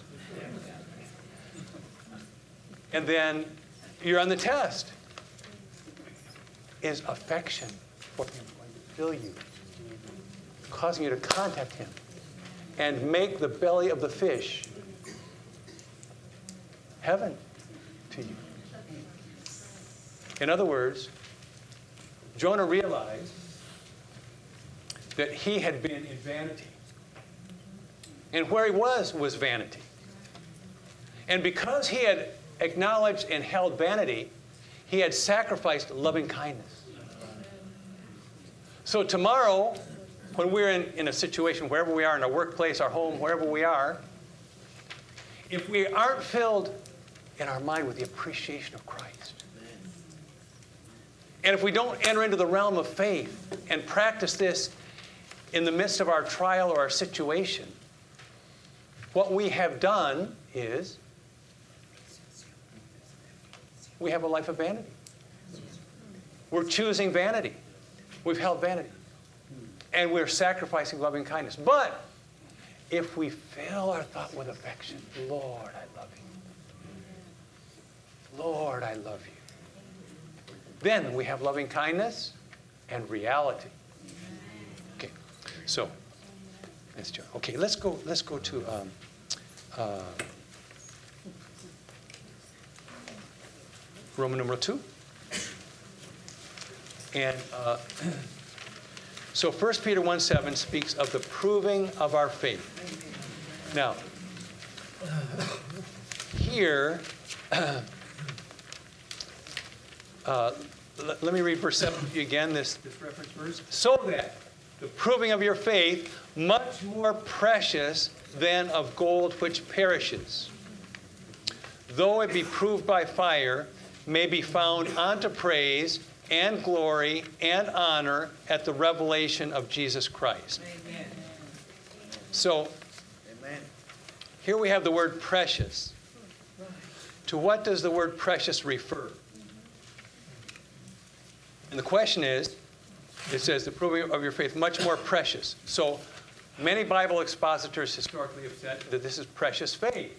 And then you're on the test. Is affection for him going to fill you, causing you to contact him? And make the belly of the fish heaven to you. In other words, Jonah realized that he had been in vanity. And where he was was vanity. And because he had acknowledged and held vanity, he had sacrificed loving kindness. So tomorrow, when we're in, in a situation, wherever we are, in our workplace, our home, wherever we are, if we aren't filled in our mind with the appreciation of Christ, and if we don't enter into the realm of faith and practice this in the midst of our trial or our situation, what we have done is we have a life of vanity. We're choosing vanity. We've held vanity. And we're sacrificing loving kindness. But if we fill our thought with affection, Lord, I love you. Lord, I love you. Then we have loving kindness and reality. Okay, so let's do. Okay, let's go. Let's go to um, uh, Roman numeral two, and. Uh, So First Peter one seven speaks of the proving of our faith. Now, here, uh, let, let me read verse seven to you again, this, this reference verse. So that the proving of your faith, much more precious than of gold which perishes, though it be proved by fire, may be found unto praise and glory and honor at the revelation of Jesus Christ. Amen. So, Amen. Here we have the word precious. To what does the word precious refer? And the question is, it says, the proving of your faith, much more precious. So many Bible expositors historically have said that this is precious faith.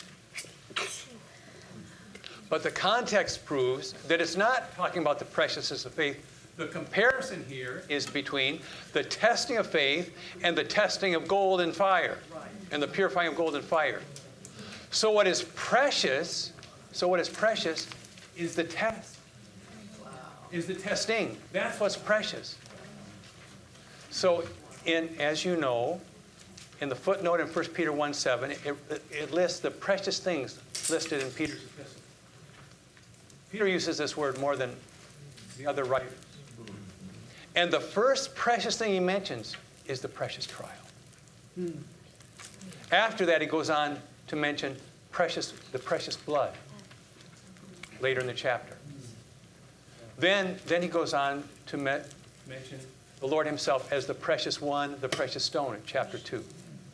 But the context proves that it's not talking about the preciousness of faith. The comparison here is between the testing of faith and the testing of gold and fire, and the purifying of gold and fire. So what is precious, so what is precious is the test, is the testing. That's what's precious. So, in, as you know, in the footnote in First Peter one seven, it, it lists the precious things listed in Peter's epistle. Peter uses this word more than the other writers. And the first precious thing he mentions is the precious trial. Hmm. After that, he goes on to mention precious, the precious blood later in the chapter. Then, then he goes on to me- mention the Lord himself as the precious one, the precious stone in chapter two.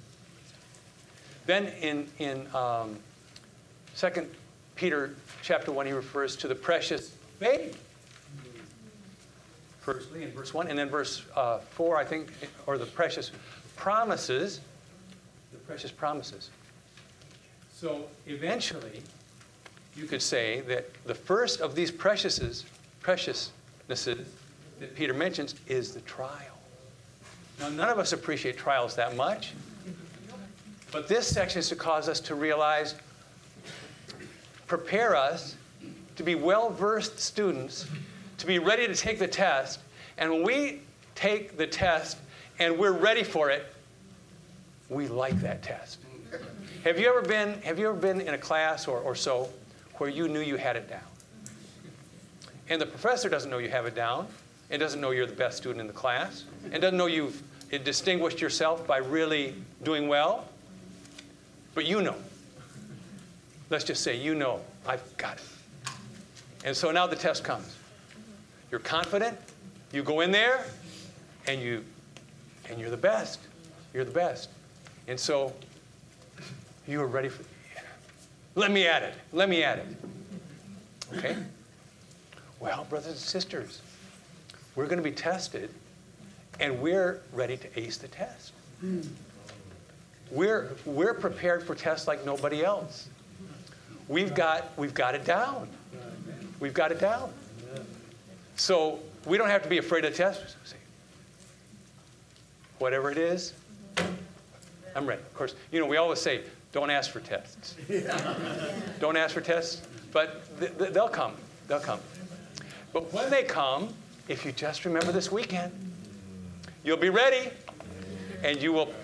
Then in, in um, Second Peter chapter one, he refers to the precious faith. Firstly, in verse one, and then verse uh, four, I think, or the precious promises, the precious promises. So eventually, you could say that the first of these preciousnesses, preciousnesses that Peter mentions is the trial. Now, none of us appreciate trials that much, but this section is to cause us to realize, prepare us to be well-versed students, to be ready to take the test. And when we take the test and we're ready for it, we like that test. Have you ever been, have you ever been in a class or, or so where you knew you had it down? And the professor doesn't know you have it down, and doesn't know you're the best student in the class, and doesn't know you've distinguished yourself by really doing well, but you know. Let's just say you know, I've got it. And so now the test comes. You're confident, you go in there, and, you, and you're the best. You're the best. And so you are ready for, let me at it, let me at it. Okay? Well, brothers and sisters, we're going to be tested, and we're ready to ace the test. We're, we're prepared for tests like nobody else. We've got, we've got it down. We've got it down. So we don't have to be afraid of tests. Whatever it is, I'm ready. Of course, you know, we always say, don't ask for tests. Don't ask for tests, but th- th- they'll come. They'll come. But when they come, if you just remember this weekend, you'll be ready, and you will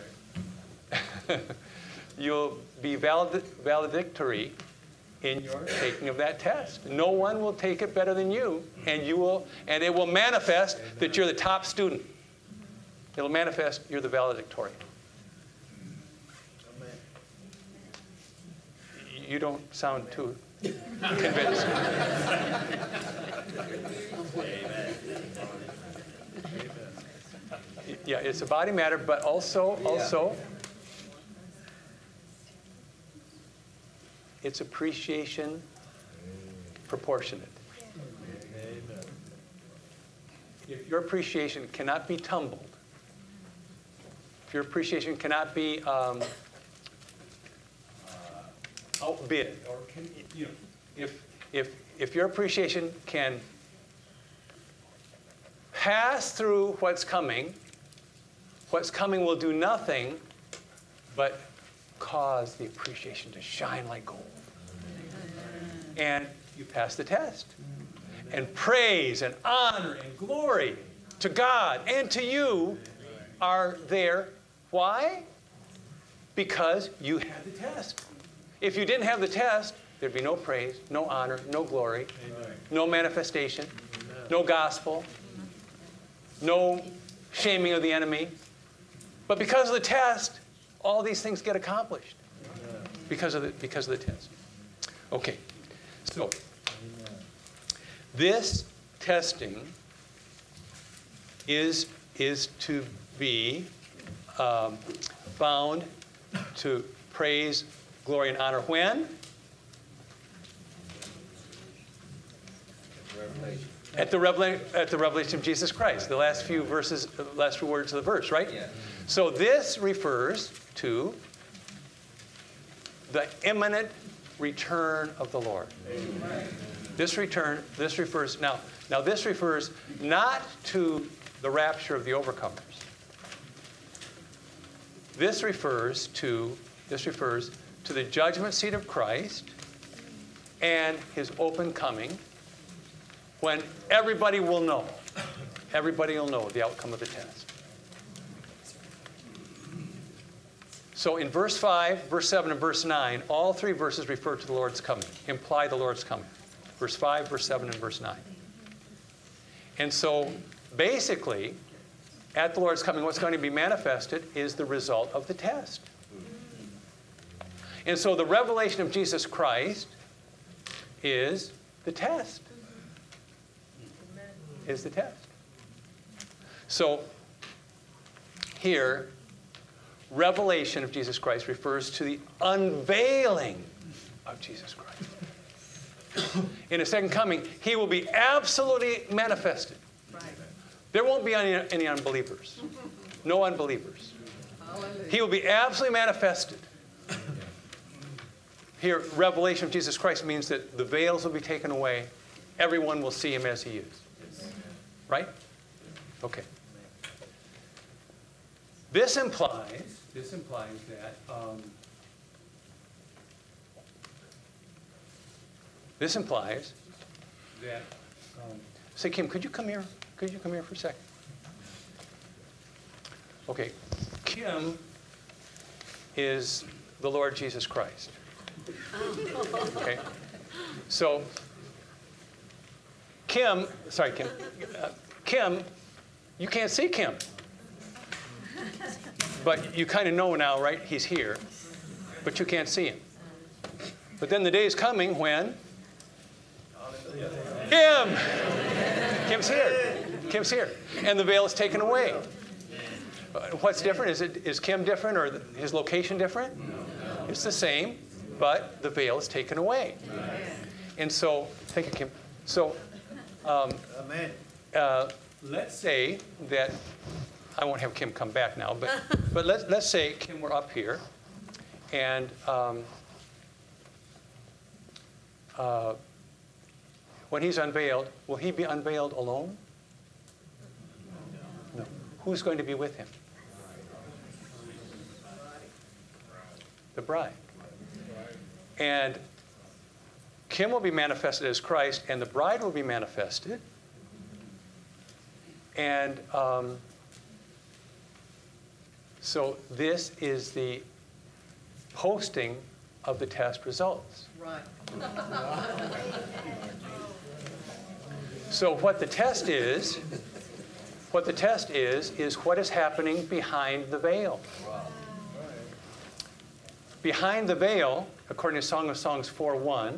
you'll be valid- valedictory in your taking of that test. No one will take it better than you, and you will, and it will manifest that you're the top student. It'll manifest you're the valedictorian. You don't sound too convinced. Yeah, it's a body matter, but also, also, it's appreciation proportionate. If your appreciation cannot be tumbled, if your appreciation cannot be um, outbid, or can, you know, if if if your appreciation can pass through what's coming, what's coming will do nothing but cause the appreciation to shine like gold. And you pass the test. And praise and honor and glory to God and to you are there. Why? Because you had the test. If you didn't have the test, there'd be no praise, no honor, no glory, no manifestation, no gospel, no shaming of the enemy. But because of the test, all these things get accomplished because of the, because of the test. Okay, so this testing is, is to be um, found to praise, glory, and honor when? Revelation. At the, revela- at the revelation of Jesus Christ, the last few verses, uh, last few words of the verse, right? Yeah. So this refers to the imminent return of the Lord. Amen. This return, this refers, now, now this refers not to the rapture of the overcomers. This refers to, this refers to the judgment seat of Christ and his open coming, when everybody will know. Everybody will know the outcome of the test. So in verse five, verse seven, and verse nine, all three verses refer to the Lord's coming, imply the Lord's coming. Verse five, verse seven, and verse nine. And so basically, at the Lord's coming, what's going to be manifested is the result of the test. And so the revelation of Jesus Christ is the test. Is the test. So here, revelation of Jesus Christ refers to the unveiling of Jesus Christ. In his second coming, he will be absolutely manifested. There won't be any, any unbelievers. No unbelievers. He will be absolutely manifested. Here, revelation of Jesus Christ means that the veils will be taken away. Everyone will see him as he is. Right? Okay. This implies, this implies that, um, this implies that, um, say, Kim, could you come here? Could you come here for a second? Okay. Kim is the Lord Jesus Christ. Okay. So, Kim, sorry, Kim. Uh, Kim, you can't see Kim. But you kind of know now, right? He's here. But you can't see him. But then the day is coming when Kim! Kim's here. Kim's here. And the veil is taken away. Uh, what's different? Is it is Kim different or his location different? It's the same, but the veil is taken away. And so, thank you, Kim. So, um, uh, let's say that, I won't have Kim come back now, but, but let's, let's say, Kim, we're up here, and um, uh, when he's unveiled, will he be unveiled alone? No. Who's going to be with him? The bride. And Kim will be manifested as Christ, and the bride will be manifested. And um, so this is the posting of the test results. Right. So what the test is, what the test is, is what is happening behind the veil. Behind the veil, according to Song of Songs four one,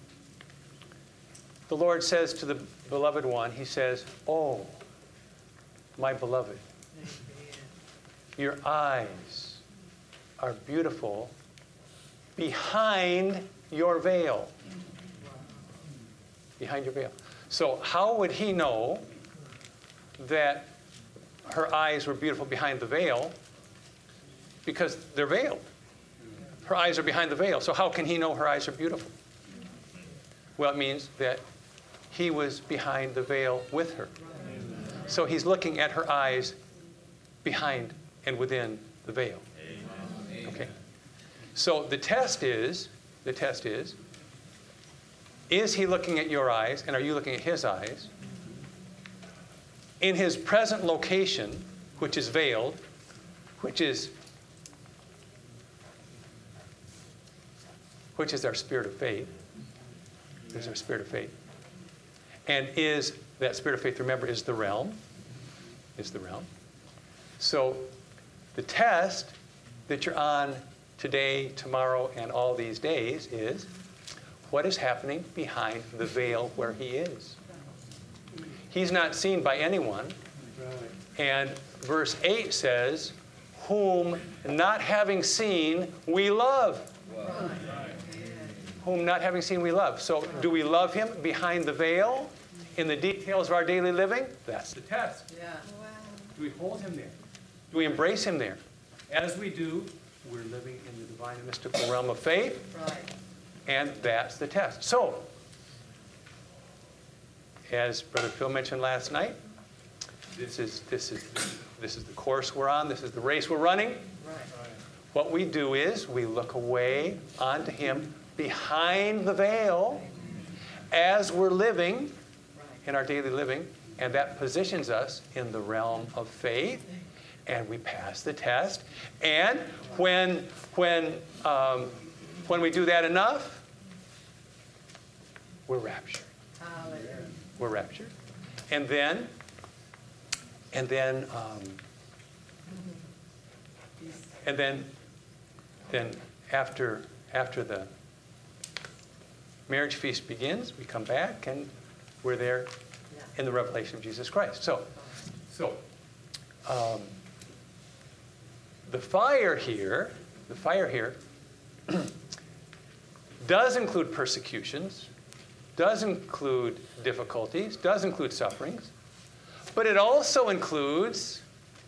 the Lord says to the beloved one, he says, "Oh, my beloved, your eyes are beautiful behind your veil." Behind your veil. So how would he know that her eyes were beautiful behind the veil? Because they're veiled. Her eyes are behind the veil. So how can he know her eyes are beautiful? Well, it means that he was behind the veil with her. So he's looking at her eyes behind and within the veil. Okay. So the test is, the test is, is he looking at your eyes, and are you looking at his eyes? In his present location, which is veiled, which is which is our spirit of faith. There's our spirit of faith. And is that spirit of faith, remember, is the realm. Is the realm. So the test that you're on today, tomorrow, and all these days is what is happening behind the veil where he is. He's not seen by anyone. And verse eight says, whom not having seen, we love. Whom not having seen, we love. So do we love him behind the veil in the details of our daily living? That's the test. Yeah. Wow. Do we hold him there? Do we embrace him there? As we do, we're living in the divine and mystical realm of faith, Right. and that's the test. So, as Brother Phil mentioned last night, this is, this is, this is the course we're on. This is the race we're running. Right. What we do is we look away onto him behind the veil as we're living in our daily living, and that positions us in the realm of faith, and we pass the test. And when, when, um, when we do that enough, we're raptured. Hallelujah. We're raptured. And then, and then, um, and then, then after, after the marriage feast begins, we come back and we're there in the revelation of Jesus Christ. So, so um, the fire here, the fire here does include persecutions, does include difficulties, does include sufferings, but it also includes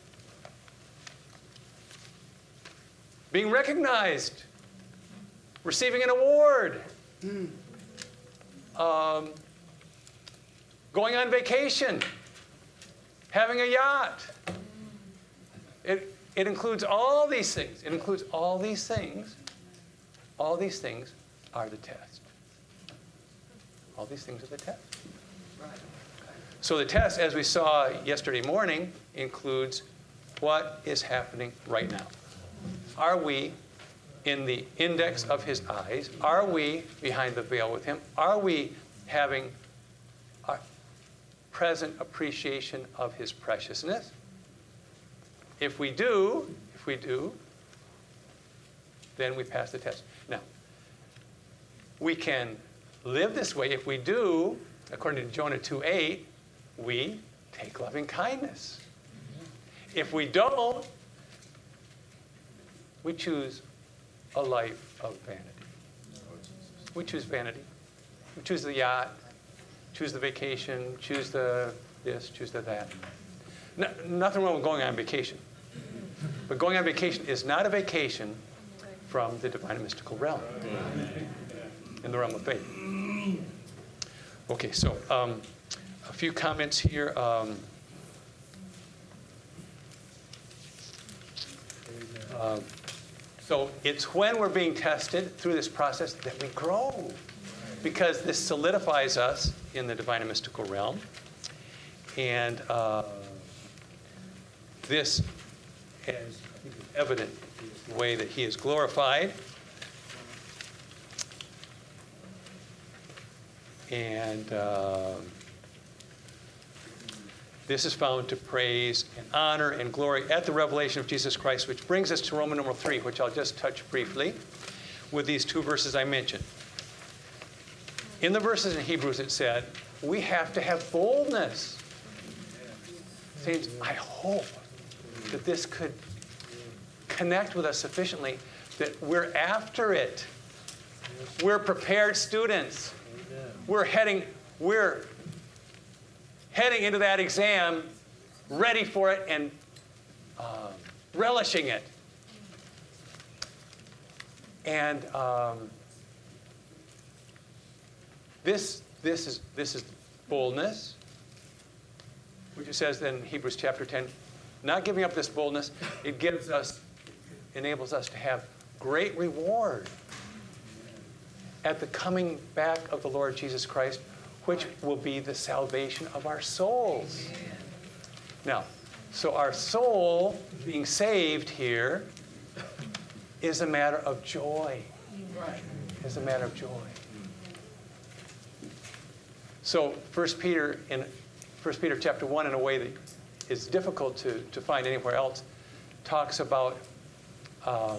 being recognized, receiving an award, um, going on vacation, having a yacht. It, it includes all these things. It includes all these things. All these things are the test. All these things are the test. Right. So the test, as we saw yesterday morning, includes what is happening right now. Are we in the index of his eyes? Are we behind the veil with him? Are we having a present appreciation of his preciousness? If we do, if we do, then we pass the test. Now, we can live this way. If we do, according to Jonah two eight, we take loving kindness. If we don't, we choose a life of vanity. We choose vanity. We choose the yacht, choose the vacation, choose the this, choose the that. No, nothing wrong with going on vacation. But going on vacation is not a vacation from the divine and mystical realm, in the realm of faith. Okay, so um, a few comments here. Um, uh, so it's when we're being tested through this process that we grow, because this solidifies us in the divine and mystical realm. And uh, this, as I think is evident, is the way that he is glorified. And uh, this is found to praise and honor and glory at the revelation of Jesus Christ, which brings us to Roman numeral three, which I'll just touch briefly with these two verses I mentioned. In the verses in Hebrews, it said, we have to have boldness. Saints, I hope that this could connect with us sufficiently that we're after it. We're prepared students. We're heading, we're heading into that exam, ready for it and uh, relishing it. And um, this, this is this is boldness, which it says in Hebrews chapter ten. Not giving up this boldness, it gives us, enables us to have great reward at the coming back of the Lord Jesus Christ, which will be the salvation of our souls. Now, so our soul being saved here is a matter of joy. Is a matter of joy. So First Peter in First Peter chapter one, in a way that is difficult to, to find anywhere else, talks about um,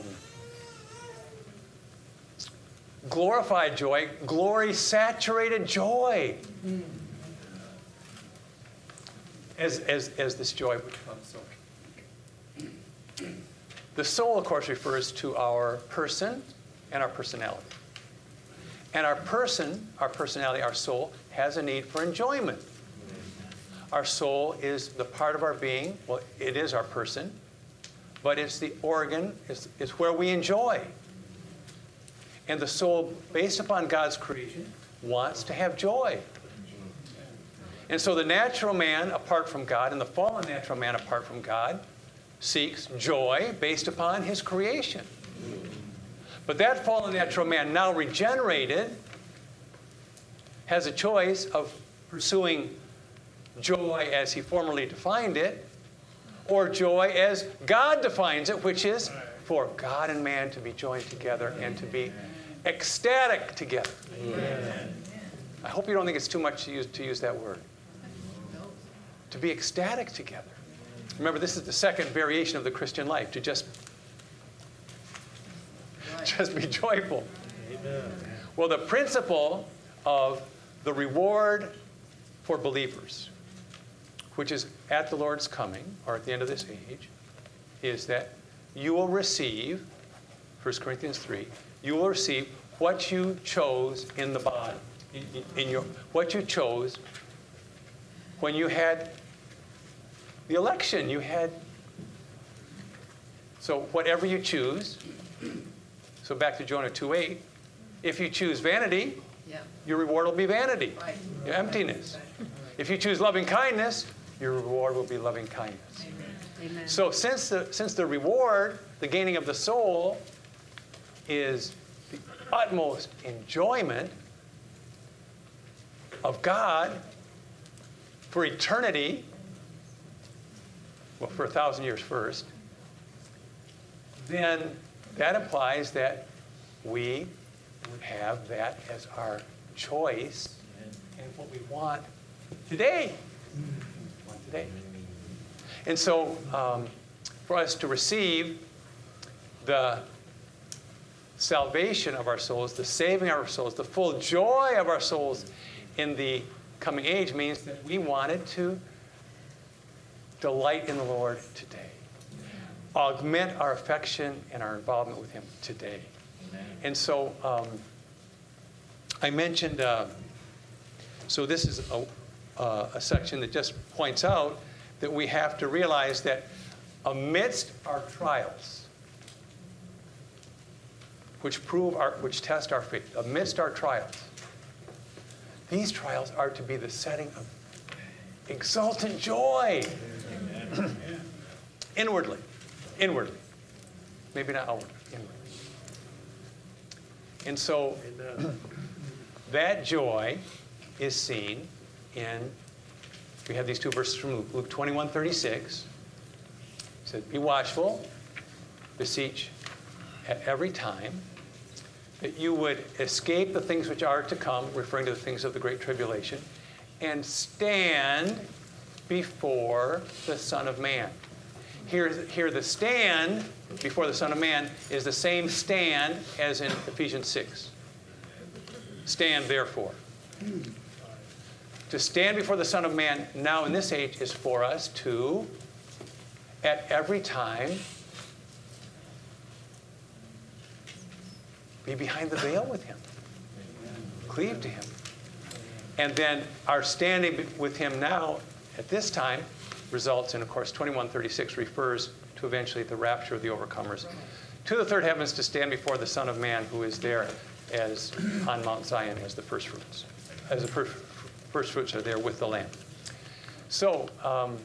glorified joy, glory-saturated joy, mm. as, as, as this joy would come. So, the soul, of course, refers to our person and our personality. And our person, our personality, our soul, has a need for enjoyment. our soul is the part of our being. Well, it is our person, but it's the organ, it's, it's where we enjoy. And the soul, based upon God's creation, wants to have joy. And so the natural man, apart from God, and the fallen natural man, apart from God, seeks joy based upon his creation. But that fallen natural man, now regenerated, has a choice of pursuing joy as he formerly defined it, or joy as God defines it, which is for God and man to be joined together and to be ecstatic together. Amen. I hope you don't think it's too much to use, to use that word. To be ecstatic together. Remember, this is the second variation of the Christian life, to just, just be joyful. Amen. Well, the principle of the reward for believers, which is at the Lord's coming, or at the end of this age, is that you will receive, First Corinthians three, you will receive what you chose in the body, in, in your, what you chose when you had the election. You had, so whatever you choose, so back to Jonah two eight, if you choose vanity, yeah. your reward will be vanity, right. your emptiness. If you choose loving kindness, your reward will be loving kindness. Amen. Amen. So since the, since the reward, the gaining of the soul, is the utmost enjoyment of God for eternity, well, for a thousand years first, then that implies that we would have that as our choice and what we want today. Want today. And so um, for us to receive the salvation of our souls, the saving of our souls, the full joy of our souls in the coming age means that we wanted to delight in the Lord today. Augment our affection and our involvement with him today. Amen. And so um, I mentioned, uh, so this is a, uh, a section that just points out that we have to realize that amidst our trials, which prove our, which test our faith, amidst our trials, these trials are to be the setting of exultant joy. Amen. Inwardly. Inwardly. Maybe not outwardly. Inwardly. And so that joy is seen in, we have these two verses from Luke. Luke twenty-one thirty-six. It said, be watchful, beseech at every time, that you would escape the things which are to come, referring to the things of the great tribulation, and stand before the Son of Man. Here, here the stand before the Son of Man is the same stand as in Ephesians six. Stand therefore. To stand before the Son of Man now in this age is for us to, at every time, be behind the veil with him. Cleave to him. And then our standing with him now at this time results in, of course, twenty-one thirty-six refers to eventually the rapture of the overcomers to the third heavens to stand before the Son of Man who is there as on Mount Zion as the first fruits. As the first, first fruits are there with the Lamb. So, um,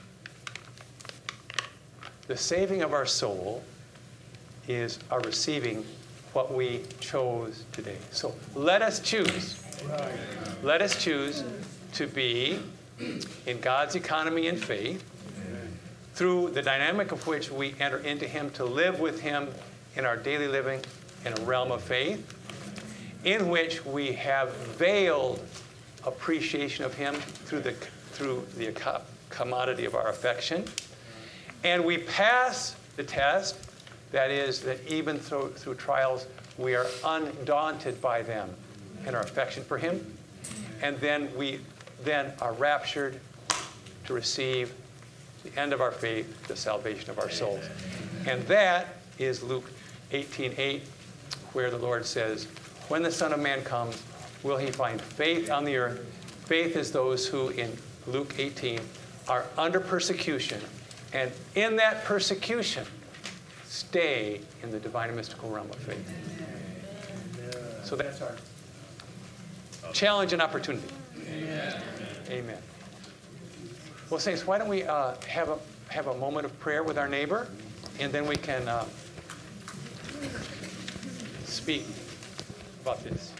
the saving of our soul is our receiving what we chose today. So let us choose. Let us choose to be in God's economy and faith, through the dynamic of which we enter into him to live with him in our daily living in a realm of faith, in which we have veiled appreciation of him through the, through the commodity of our affection. And we pass the test, that is, that even through, through trials, we are undaunted by them in our affection for him. And then we then are raptured to receive the end of our faith, the salvation of our souls. And that is Luke eighteen eight, where the Lord says, when the Son of Man comes, will he find faith on the earth? Faith is those who, in Luke eighteen, are under persecution. And in that persecution, stay in the divine and mystical realm of faith. So that's our challenge and opportunity. Amen. Amen. Well, saints, why don't we uh, have a have a moment of prayer with our neighbor, and then we can uh, speak about this.